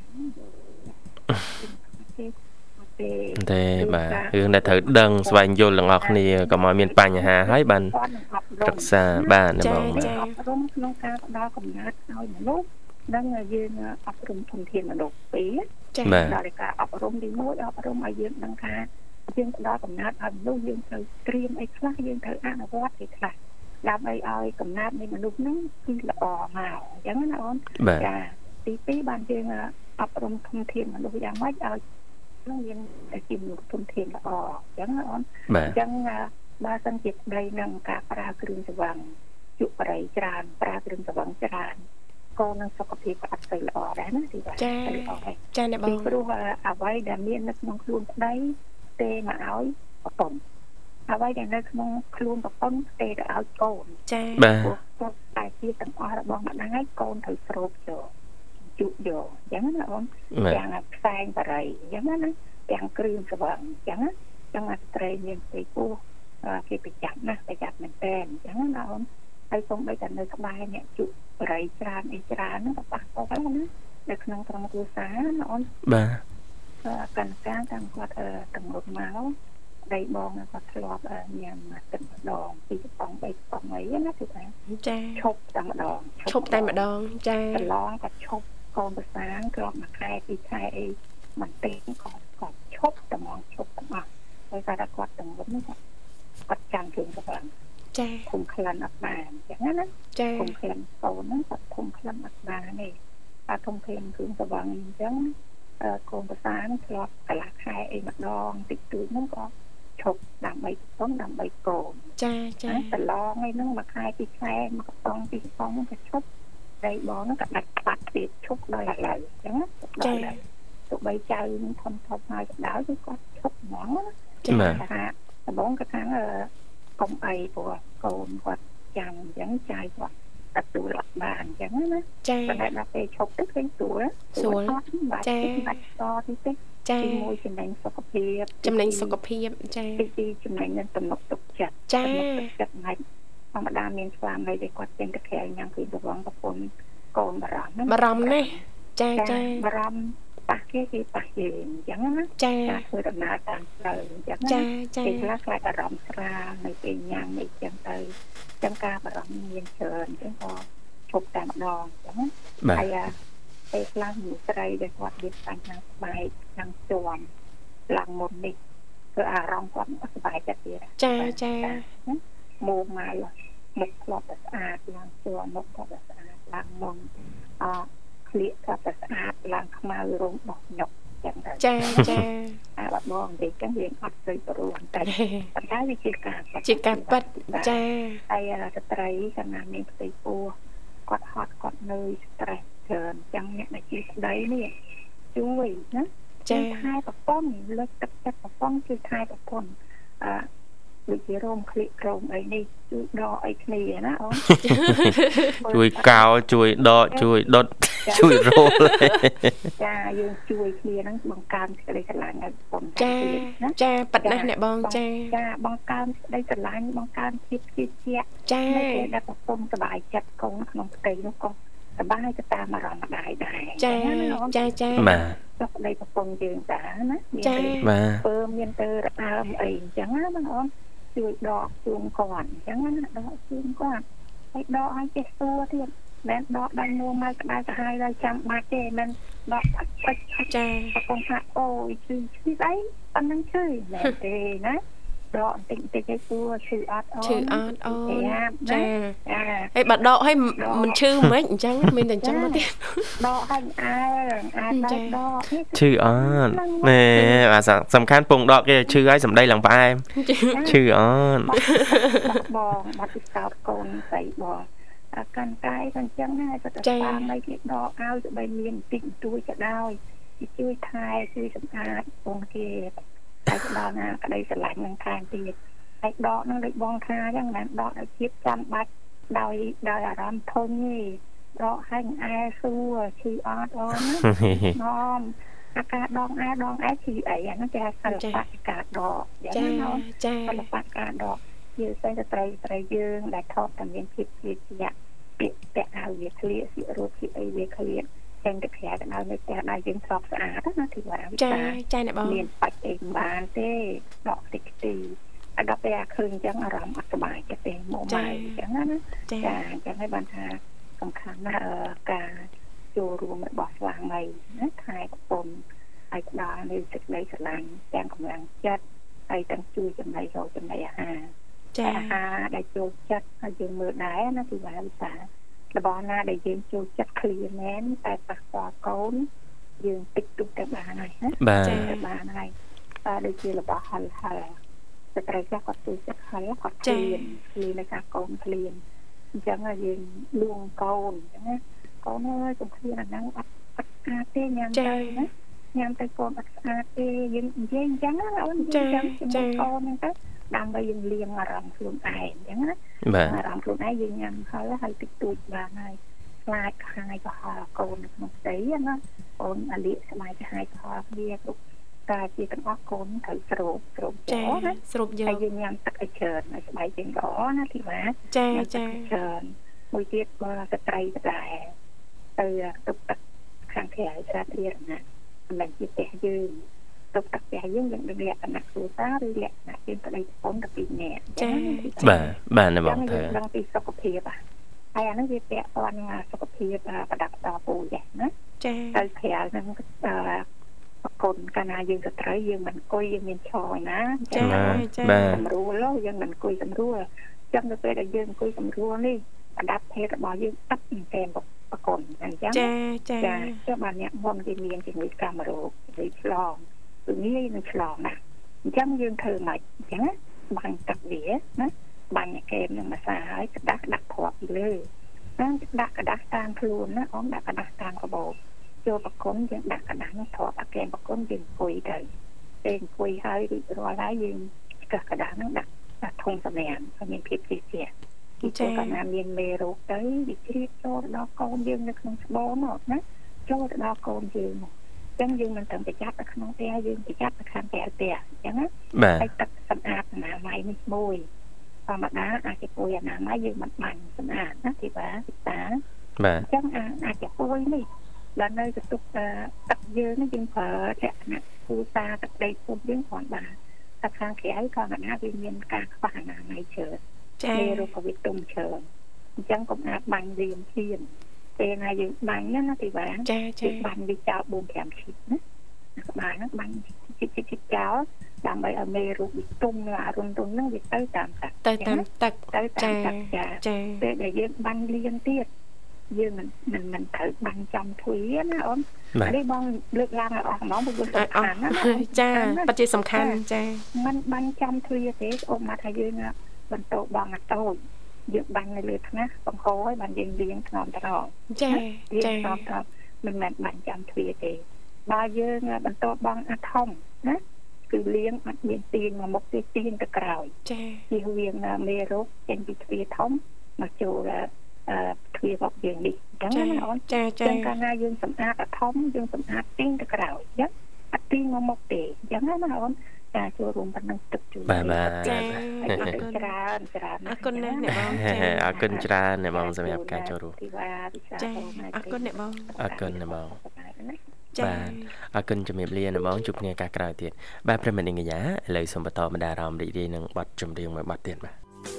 តែបាទរឿងដែលត្រូវដឹងស្វែងយល់ទាំងអស់គ្នាកុំឲ្យមានបញ្ហាហើយបានរក្សាបាទណាបងបាទអប់រំក្នុងការផ្ដល់កំណើតឲ្យមនុស្សនិងយើងអប់រំធនធានមនុស្សពីរដល់ការអប់រំទីមួយអប់រំឲ្យយើងដឹងថាយើងផ្ដល់កំណើតឲ្យមនុស្សយើងត្រូវត្រៀមអីខ្លះយើងត្រូវអនុវត្តអីខ្លះដើម្បីឲ្យកំណើតនៃមនុស្សហ្នឹងគឺល្អមកអញ្ចឹងណាអូនចាទីពីរបានយើងអប់រំធនធានមនុស្សយ៉ាងម៉េចឲ្យនឹងមានតែជាមនុស្សធនធានល្អអញ្ចឹងណាអូនអញ្ចឹងបើសិនជាប្តីនឹងការប្រើគ្រឿងស្រវឹងជក់បរិយច្រើនប្រើគ្រឿងស្រវឹងច្រើនកូននឹងសុខភាពក៏អត់ទៅល្អដែរណាទីបាទចាចាអ្នកបងព្រោះអ្វីដែលមាននៅក្នុងខ្លួនប្តីទេមកឲ្យប្រពន្ធអ្វីដែលនៅក្នុងខ្លួនប្រពន្ធទេទៅឲ្យកូនចាបាទតែជាទាំងអស់របស់ម្ដាយកូនត្រូវស្រូបយកជក់យកអញ្ចឹងណាអូនទាំងផ្សែងបរិយអញ្ចឹងណាទាំងគ្រឿងស្រវឹងអញ្ចឹងណាចឹងអាស្ត្រីមានស្ទីពោះគេប្រចាំណាប្រចាំមែនតើអញ្ចឹងណាអូនហើយសូមបីតែនៅក្បែរអ្នកជក់បរិយច្រើនអីច្រើនហ្នឹងក៏ប៉ះពាល់ណានៅក្នុងក្រុមគ្រួសារណាអូនបាទកាន់ការតាមគាត់ទាំងរត់មកដៃបងគាត់ធ្លាប់ញ៉ាំទឹកម្ដងពីកំប៉ុងបីកំប៉ុងអីណាគឺថាចាឈប់តែម្ដងឈប់តែម្ដងចាកន្លងគាត់ឈប់កូនប្រសាងគ្រាប់មួយខែពីរខែអីមិនទេគាត់គាត់ឈប់តែហ្មងឈប់ទាំងអស់ហើយគាត់គាត់ទាំងរត់នេះគាត់ចាំគ្រឿងប្រសាងចាគុំក្លិនអត់បានអញ្ចឹងណាចាគុំក្លិនកូនហ្នឹងគាត់គុំក្លិនអត់បានទេតែគុំក្លិនគ្រឿងប្រសាងអញ្ចឹងកូនប្រសាងធ្លាប់កន្លះខែអីម្ដងតិចតួចហ្នឹងក៏ឈប់ដើម្បីកំដើម្បីកូនចាចាប្រឡងឯហ្នឹងមួយខែពីរខែមកកំប៉ុងពីរកំប៉ុងក៏ឈប់ដៃបងហ្នឹងក៏ដាច់បាត់ទៀតឈប់ដល់ឥឡូវអញ្ចឹងចាទោះបីចៅនឹងធំធំហើយក៏ដោយគឺគាត់ឈប់ហ្មងណាថាដំបងក៏ថាកុំអីព្រោះកូនគាត់ចាំអញ្ចឹងចាយគាត់ទទួលអត់បានអញ្ចឹងណាចាតែដល់ពេលឈប់ទៅឃើញស្រួលស្រួលចាបាច់តទីទេចាទីមួយចំណេញសុខភាពចំណេញសុខភាពចាទីពីរចំណេញនឹងទំនុកទុកចិត្តចាចិត្តថ្ងៃធម្មតាមានស្វាមីដែលគាត់ចេញទៅក្រៅញ៉ាំគឺរងប្រពន្ធកូនបារម្ភបារម្ភណាចាចាបារម្ភប៉ះគេគេប៉ះយើងអញ្ចឹងណាចាធ្វើដំណើរតាមផ្លូវអញ្ចឹងចាចាពេលខ្លះខ្លាចអារម្មណ៍ស្រាលនៅពេលញ៉ាំអីចឹងទៅអញ្ចឹងការបារម្ភមានច្រើនអញ្ចឹងក៏ឈប់តែម្ដងអញ្ចឹងណាហើយពេលខ្លះមនុស្សស្រីដែលគាត់មានបញ្ហាស្បែកខាងជាប់ឡើងមុននេះគឺអារម្មណ៍គាត់អត់សុខចិត្តទៀតចាចាមកមកមុខគាត់ស្អាតឡើងជាប់មុខគាត់ស្អាតឡើងមុនអក្លៀកគាត់ស្អាតឡើងខ្មៅរោមបោះញុកចឹងទៅចាចាអាបាត់បងនិយាយចឹងវាអត់ស្រីព្រោះតែប៉ុន្តែវាជាការជាការប៉ັດចាហើយស្ត្រីកណ្ណាមានផ្ទៃពោះគាត់ហត់គាត់នឿយ stress ច្រើនចឹងអ្នកដែលជាស្ដីនេះជួយណាចាថែប្រពន្ធលើកទឹកចិត្តប្រពន្ធជួយថែប្រពន្ធអឺដូចជារោមក្លៀកក្រោមអីនេះជួយដកអីគ្នាណាអូនជួយកោជួយដកជួយដុតជួយរោលចាយើងជួយគ្នាហ្នឹងបង្កើនសេចក្តីស្រឡាញ់ឲ្យប្រពន្ធចាចាប៉ិតណាស់អ្នកបងចាចាបង្កើនសេចក្តីស្រឡាញ់បង្កើនភាពជឿជាក់ចាពេលដែលប្រពន្ធសប្បាយចិត្តកូនក្នុងផ្ទៃនោះក៏សប្បាយទៅតាមអារម្មណ៍ម្ដាយដែរចាចាចាបាទសុខដីប្រពន្ធយើងតាណាចាបាទពើមានទៅរដើមអីអញ្ចឹងណាបងអូនជួយដកជូនគាត់អញ្ចឹងណាដកជូនគាត់ហើយដកឲ្យចេះសួរទៀតមិនដកដល់មួមកក្តៅសាហាយដល់ចាំបាច់ទេមិនដកបាច់ចាប្រពន្ធថាអូយឈឺឈឺអីប៉ុណ្្នឹងឈឺមែនទេណាដកបន្តិចបន្តិចឲ្យសួរឈឺអត់អូនឈឺអត់អូនចាហើយបើដកឲ្យមិនឈឺមិនអញ្ចឹងមានតែអញ្ចឹងមកទៀតដកឲ្យអើអាចដកឈឺអត់ណែអាសំខាន់ពងដកគេឈឺឲ្យសម្ដីឡើងផ្អែមឈឺអត់បងបាត់ពីកោតកូនស្អីបងអាកាន់កាយក៏អញ្ចឹងដែរគាត់តែតាមឲ្យគេដកឲ្យទៅបីមានបន្តិចបន្តួចក៏ដោយគេជួយថែជួយសម្អាតបងគេតែដល់ណាក្តីស្រឡាញ់នឹងថែមទៀតហើយដកនឹងដូចបងថាអញ្ចឹងមិនដកឲ្យជាតិចាំបាច់ដោយដោយអារម្មណ៍ធន់ទេដកឲ្យអែសួរឈឺអត់អូនណានំអាការដងអែដងអែឈឺអីអានោះគេហៅសិល្បៈការដកចាចាសិល្បៈការដកយើងស្អីទៅត្រីត្រីយើងដែលថតតែមានភាពជាជាពាក់ពាក់ឲ្យវាឃ្លៀកសៀករត់ជាអីវាឃ្លៀកចេញទៅក្រៅទៅដល់នៅផ្ទះដៃយើងស្របស្អាតណាទីว่าចាចាអ្នកបងមានបាច់អីបានទេដកតិចទីអត់ដល់ពេលឃើញអញ្ចឹងអារម្មណ៍អត់សុបាយចិត្តទេមកមកអញ្ចឹងណាចាអញ្ចឹងហើយបានថាសំខាន់ណាស់ការចូលរួមរបស់ស្វាមីណាថែប្រពន្ធឲ្យផ្ដល់នូវសេចក្តីស្រឡាញ់ទាំងកម្លាំងចិត្តហើយទាំងជួយចំណីរកចំណីអាហារចាអាហារដែលចូលចិត្តហើយយើងមើលដែរណាទីว่าវិសារបស់ណាដែលយើងចូលចិត្តឃ្លៀមែនតែប៉ះពាល់កូនយើងតិចទុកទៅបានហើយណាបាទបានហើយតែដូចជារបស់ហិលហិលស្ត្រីចាស់គាត់ជួយចិត្តហើយគាត់ឃ្លានឃ្លាននៅការកូនឃ្លានអញ្ចឹងយើងលួងកូនអញ្ចឹងណាកូនអើយកុំឃ្លានអាហ្នឹងអត់អត់ស្អាតទេញ៉ាំទៅណាញ៉ាំទៅកូនអត់ស្អាតទេយើងនិយាយអញ្ចឹងណាអូននិយាយអញ្ចឹងជាមួយកូនហ្នឹងទៅដើម្បីយើងលៀងអារម្មណ៍ខ្លួនឯងអញ្ចឹងណាអារម្មណ៍ខ្លួនឯងយើងញ៉ាំហើយហើយតិចតួចបានហើយខ្លាចខាយក៏ហៅកូនក្នុងស្ដីណាអូនអាលៀកស្បែកខាយក៏ហៅគ្នាគ្រប់តែជាទាំងអស់កូនត្រូវស្រូបស្រូបចាណាស្រូបយកហើយយើងញ៉ាំទឹកឲ្យច្រើនឲ្យស្បែកយើងល្អណាធីវ៉ាចាចាច្រើនមួយទៀតបើស្ត្រីដែរទៅទុកទឹកខាងក្រៅសាធារណៈមិនជាផ្ទះយើងទុកទឹកផ្ទះយើងយើងលក្ខណៈគ្រួសារឬលក្ខណៈជាប្តីប្រពន្ធទៅពីរនាក់ចាបាទបាទណាបងធ្វើដល់ពីសុខភាពហើយអានោះវាពាក់ព័ន្ធនឹងសុខភាពប្រដាប់តពូចេះណាចាទៅក្រៅហ្នឹងប្រគុណកាលណាយើងស្ត្រីយើងមិនអង្គុយយើងមានឈរណាចាចាសម្រួលយើងមិនអង្គុយសម្រួលចឹងទៅពេលដែលយើងអង្គុយសម្រួលនេះប្រដាប់ភេទរបស់យើងទឹកតែប្រគុណអញ្ចឹងចាចាចាចុះបានអ្នកមុនគេមានជំងឺកាមរោគជំងឺឆ្លងគឺងាយនឹងឆ្លងណាអញ្ចឹងយើងធ្វើម៉េចអញ្ចឹងបាញ់ទឹកវាណាបាញ់កែមនឹងម្សៅហើយក្តាស់ដាក់គ្រាប់ពីលើណាដាក់ក្តាស់តាមខ្លួនណាអូនដាក់ក្តាស់តាមកាបូបចូលប្រគុណយើងដាក់ក្តាស់នោះគ្រាប់អាកែមប្រគុណយើងអង្គុយទៅពេលអង្គុយហើយរួចរាល់ហើយយើងកាស់ក្តាស់នោះដាក់ដាក់ធុងសម្រាមឲ្យមានភាពជាជាពីចូលកណាមានមេរោគទៅវាជ្រៀតចូលដល់កូនយើងនៅក្នុងច្បូរនោះណាចូលទៅដល់កូនយើងមកអញ្ចឹងយើងមិនត្រឹមតែចាត់នៅក្នុងផ្ទះយើងទៅចាត់នៅខាងក្រៅផ្ទះអញ្ចឹងណាហើយទឹកសម្អាតអនាម័យនេះមួយធម្មតាអាចជាពួយអនាម័យយើងមិនបាញ់សម្អាតណាទីបាទទីតាបាទអញ្ចឹងអាចជាពួយនេះដល់នៅទៅទុកទឹកយើងនេះយើងប្រើលក្ខណៈគូសាទឹកដីពុំយើងគ្រាន់បានតែខាងក្រៅក៏អាណាវាមានការខ្វះអនាម័យច្រើនចា៎រោគវិតុមច្រើនអញ្ចឹងកុំអាចបាញ់រៀមធៀនពេលណាយើងបាញ់ណាទីបាទចាចាបាញ់វាចោលបួនប្រាំឈីតណាក្បាលហ្នឹងបាញ់ជិតជិតជិតចោលដើម្បីឲ្យមេរោគវិតុមអារុនរុនហ្នឹងវាទៅតាមទឹកទៅតាមទឹកទៅតាមទឹកចាចាពេលដែលយើងបាញ់លៀងទៀតយើងមិនមិនមិនត្រូវបាញ់ចំទ្វីណាអូននេះបងលើកឡើងឲ្យអស់ហ្មងព្រោះសំខាន់ណាចាពិតជាសំខាន់ចាមិនបាញ់ចំទ្វីទេអូនមកថាយើងបន្តបងអត់តូចយើងបាញ់នៅលើថ្ងាសបង្កឲ្យបានយើងលៀងថ្នមត្រង់ចាចាថ្នមត្រង់មិនមែនបាញ់ចំទ្វាទេបើយើងបន្តបងអាធំណាគឺលៀងអត់មានទាញមកមុខទេទាញទៅក្រោយចាជៀសវាងមេរោគចេញពីទ្វាធំមកចូលអឺទ្វារបស់យើងនេះអញ្ចឹងណាអូនចាចាចឹងកាលណាយើងសម្អាតអាធំយើងសម្អាតទាញទៅក្រោយអញ្ចឹងអត់ទាញមកមុខទេអញ្ចឹងណាអូនចាចូលរួមប៉ុណ្ណឹងទឹកជួយបាទបាទចាអរគុណច្រើនច្រើនអរគុណណាស់អ្នកបងចាអរគុណច្រើនអ្នកបងសម្រាប់ការចូលរួមចាអរគុណអ្នកបងអរគុណអ្នកបងចាអរគុណជំរាបលាអ្នកបងជួបគ្នាឱកាសក្រោយទៀតបាទប្រិមត្តនាងកញ្ញាឥឡូវសូមបន្តបណ្ដាអារម្មណ៍រីករាយនឹងបទចម្រៀងមួយបទទៀតបាទ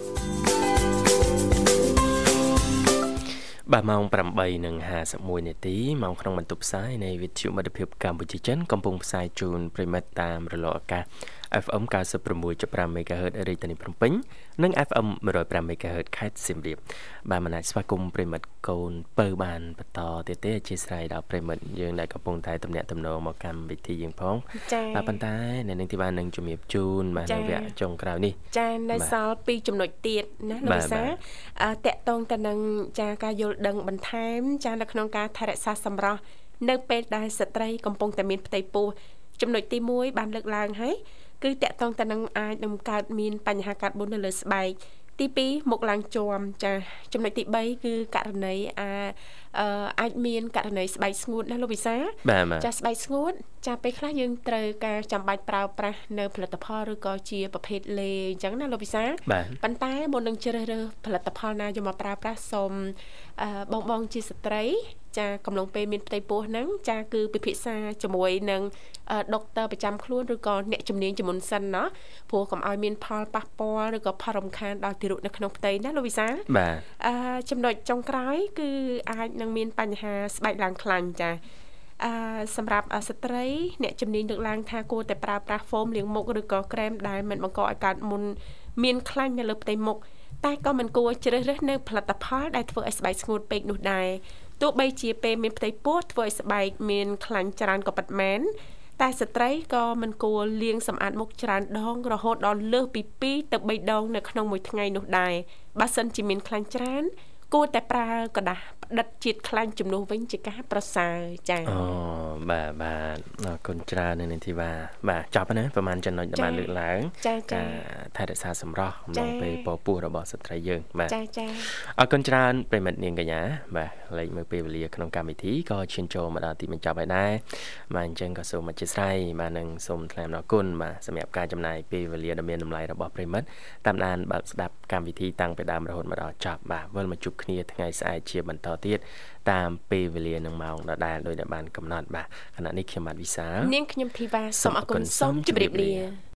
បាទម៉ោង ប្រាំបីនិងហាសិបមួយ នាទីម៉ោងក្នុងបន្ទប់ផ្សាយនៃវិទ្យុមិត្តភាពកម្ពុជាចិនកំពុងផ្សាយជូនប្រិមិត្តតាមរលកអាកាស เอฟ เอ็ม เก้าสิบหกจุดห้า MHz រាជធានីភ្នំពេញនិង เอฟ เอ็ม หนึ่งร้อยแปด MHz ខេត្តសៀមរាបបាទមិនអាចស្វាគមន៍ប្រិមិត្តកូនពៅបានបន្តទៀតទេអធិស្ឋានដល់ប្រិមិត្តយើងដែលកំពុងតែទំនាក់ទំនងមកកម្មវិធីយើងផងបាទប៉ុន្តែនៅនឹងទីបាននឹងជំរាបជូនបាទនៅវគ្គចុងក្រោយនេះចានៅសល់ពីរចំណុចទៀតណាលោកវិសាតកតងទៅនឹងចាការយល់ដឹងបន្ថែមចានៅក្នុងការថែរក្សាសម្រស់នៅពេលដែលស្ត្រីកំពុងតែមានផ្ទៃពោះចំណុចទីមួយបានលើកឡើងហើយគឺតកតងទៅនឹងអាចនឹងកើតមានបញ្ហាកាត់បួននៅលើស្បែកទីពីរមុខឡើងជាំចាចំណុចទីបីគឺករណីអាអាចមានករណីស្បែកស្ងួតណាលោកវិសាចាស្បែកស្ងួតចាពេលខ្លះយើងត្រូវការចាំបាច់ប្រើប្រាស់នៅផលិតផលឬក៏ជាប្រភេទលេអញ្ចឹងណាលោកវិសាប៉ុន្តែមុននឹងជ្រើសរើសផលិតផលណាយកមកប្រើប្រាស់សូមបងបងជាស្ត្រីចាកំឡុងពេលមានផ្ទៃពោះហ្នឹងចាគឺពិភាក្សាជាមួយនឹងដុកទ័រប្រចាំខ្លួនឬក៏អ្នកជំនាញជំនុនសិនណាព្រោះកុំឲ្យមានផលប៉ះពាល់ឬក៏ផលរំខានដល់ទារកនៅក្នុងផ្ទៃណាលោកវិសាបាទអឺចំណុចចុងក្រោយគឺអាចនឹងមានបញ្ហាស្បែកឡើងខ្លាំងចាអឺសម្រាប់ស្ត្រីអ្នកជំនាញលើកឡើងថាគួរតែប្រើប្រាស់ហ្វូមលាងមុខឬក៏ក្រែមដែលមិនបង្កឲ្យកើតមុនមានខ្លាញ់នៅលើផ្ទៃមុខតែក៏មិនគួរជ្រើសរើសនៅផលិតផលដែលធ្វើឲ្យស្បែកស្ងួតពេកនោះដែរទោះបីជាពេលមានផ្ទៃពោះធ្វើឲ្យស្បែកមានខ្លាញ់ច្រើនក៏ពិតមែនតែស្ត្រីក៏មិនគួរលាងសម្អាតមុខច្រើនដងរហូតដល់លើសពីពីរទៅបីដងនៅក្នុងមួយថ្ងៃនោះដែរបើសិនជាមានខ្លាញ់ច្រើនគួរតែប្រើกระดาษផ្ដិតជាតិខ្លាញ់ជំនួសវិញជាការប្រសើរចា៎អូបាទបាទអរគុណច្រើននៅនេះធីវ៉ាបាទចប់ណាប្រហែលចំណុចដែលបានលើកឡើងការថែរក្សាសម្រស់អំឡុងពេលពពោះរបស់ស្ត្រីយើងបាទចាចាអរគុណច្រើនប្រិមិត្តនាងកញ្ញាបាទលេខមើលពេលវេលាក្នុងកម្មវិធីក៏ឈានចូលមកដល់ទីបញ្ចប់ហើយដែរបាទអញ្ចឹងក៏សូមអធិស្ឋានបាទនឹងសូមថ្លែងអំណរគុណបាទសម្រាប់ការចំណាយពេលវេលាដ៏មានតម្លៃរបស់ប្រិមិត្តតាមដានបើកស្ដាប់កម្មវិធីតាំងពីដើមរហូតមកដល់ចប់បាទវិលមកជួបគ្នាថ្ងៃស្អែកជាបន្តទៀតតាមពេលវេលានឹងម៉ោងដដែលដោយដែលបានកំណត់បាទខណៈនេះខ្ញុំបាទវិសាលនាងខ្ញុំធីវ៉ាសូមអរគុណសូមជម្រាបលា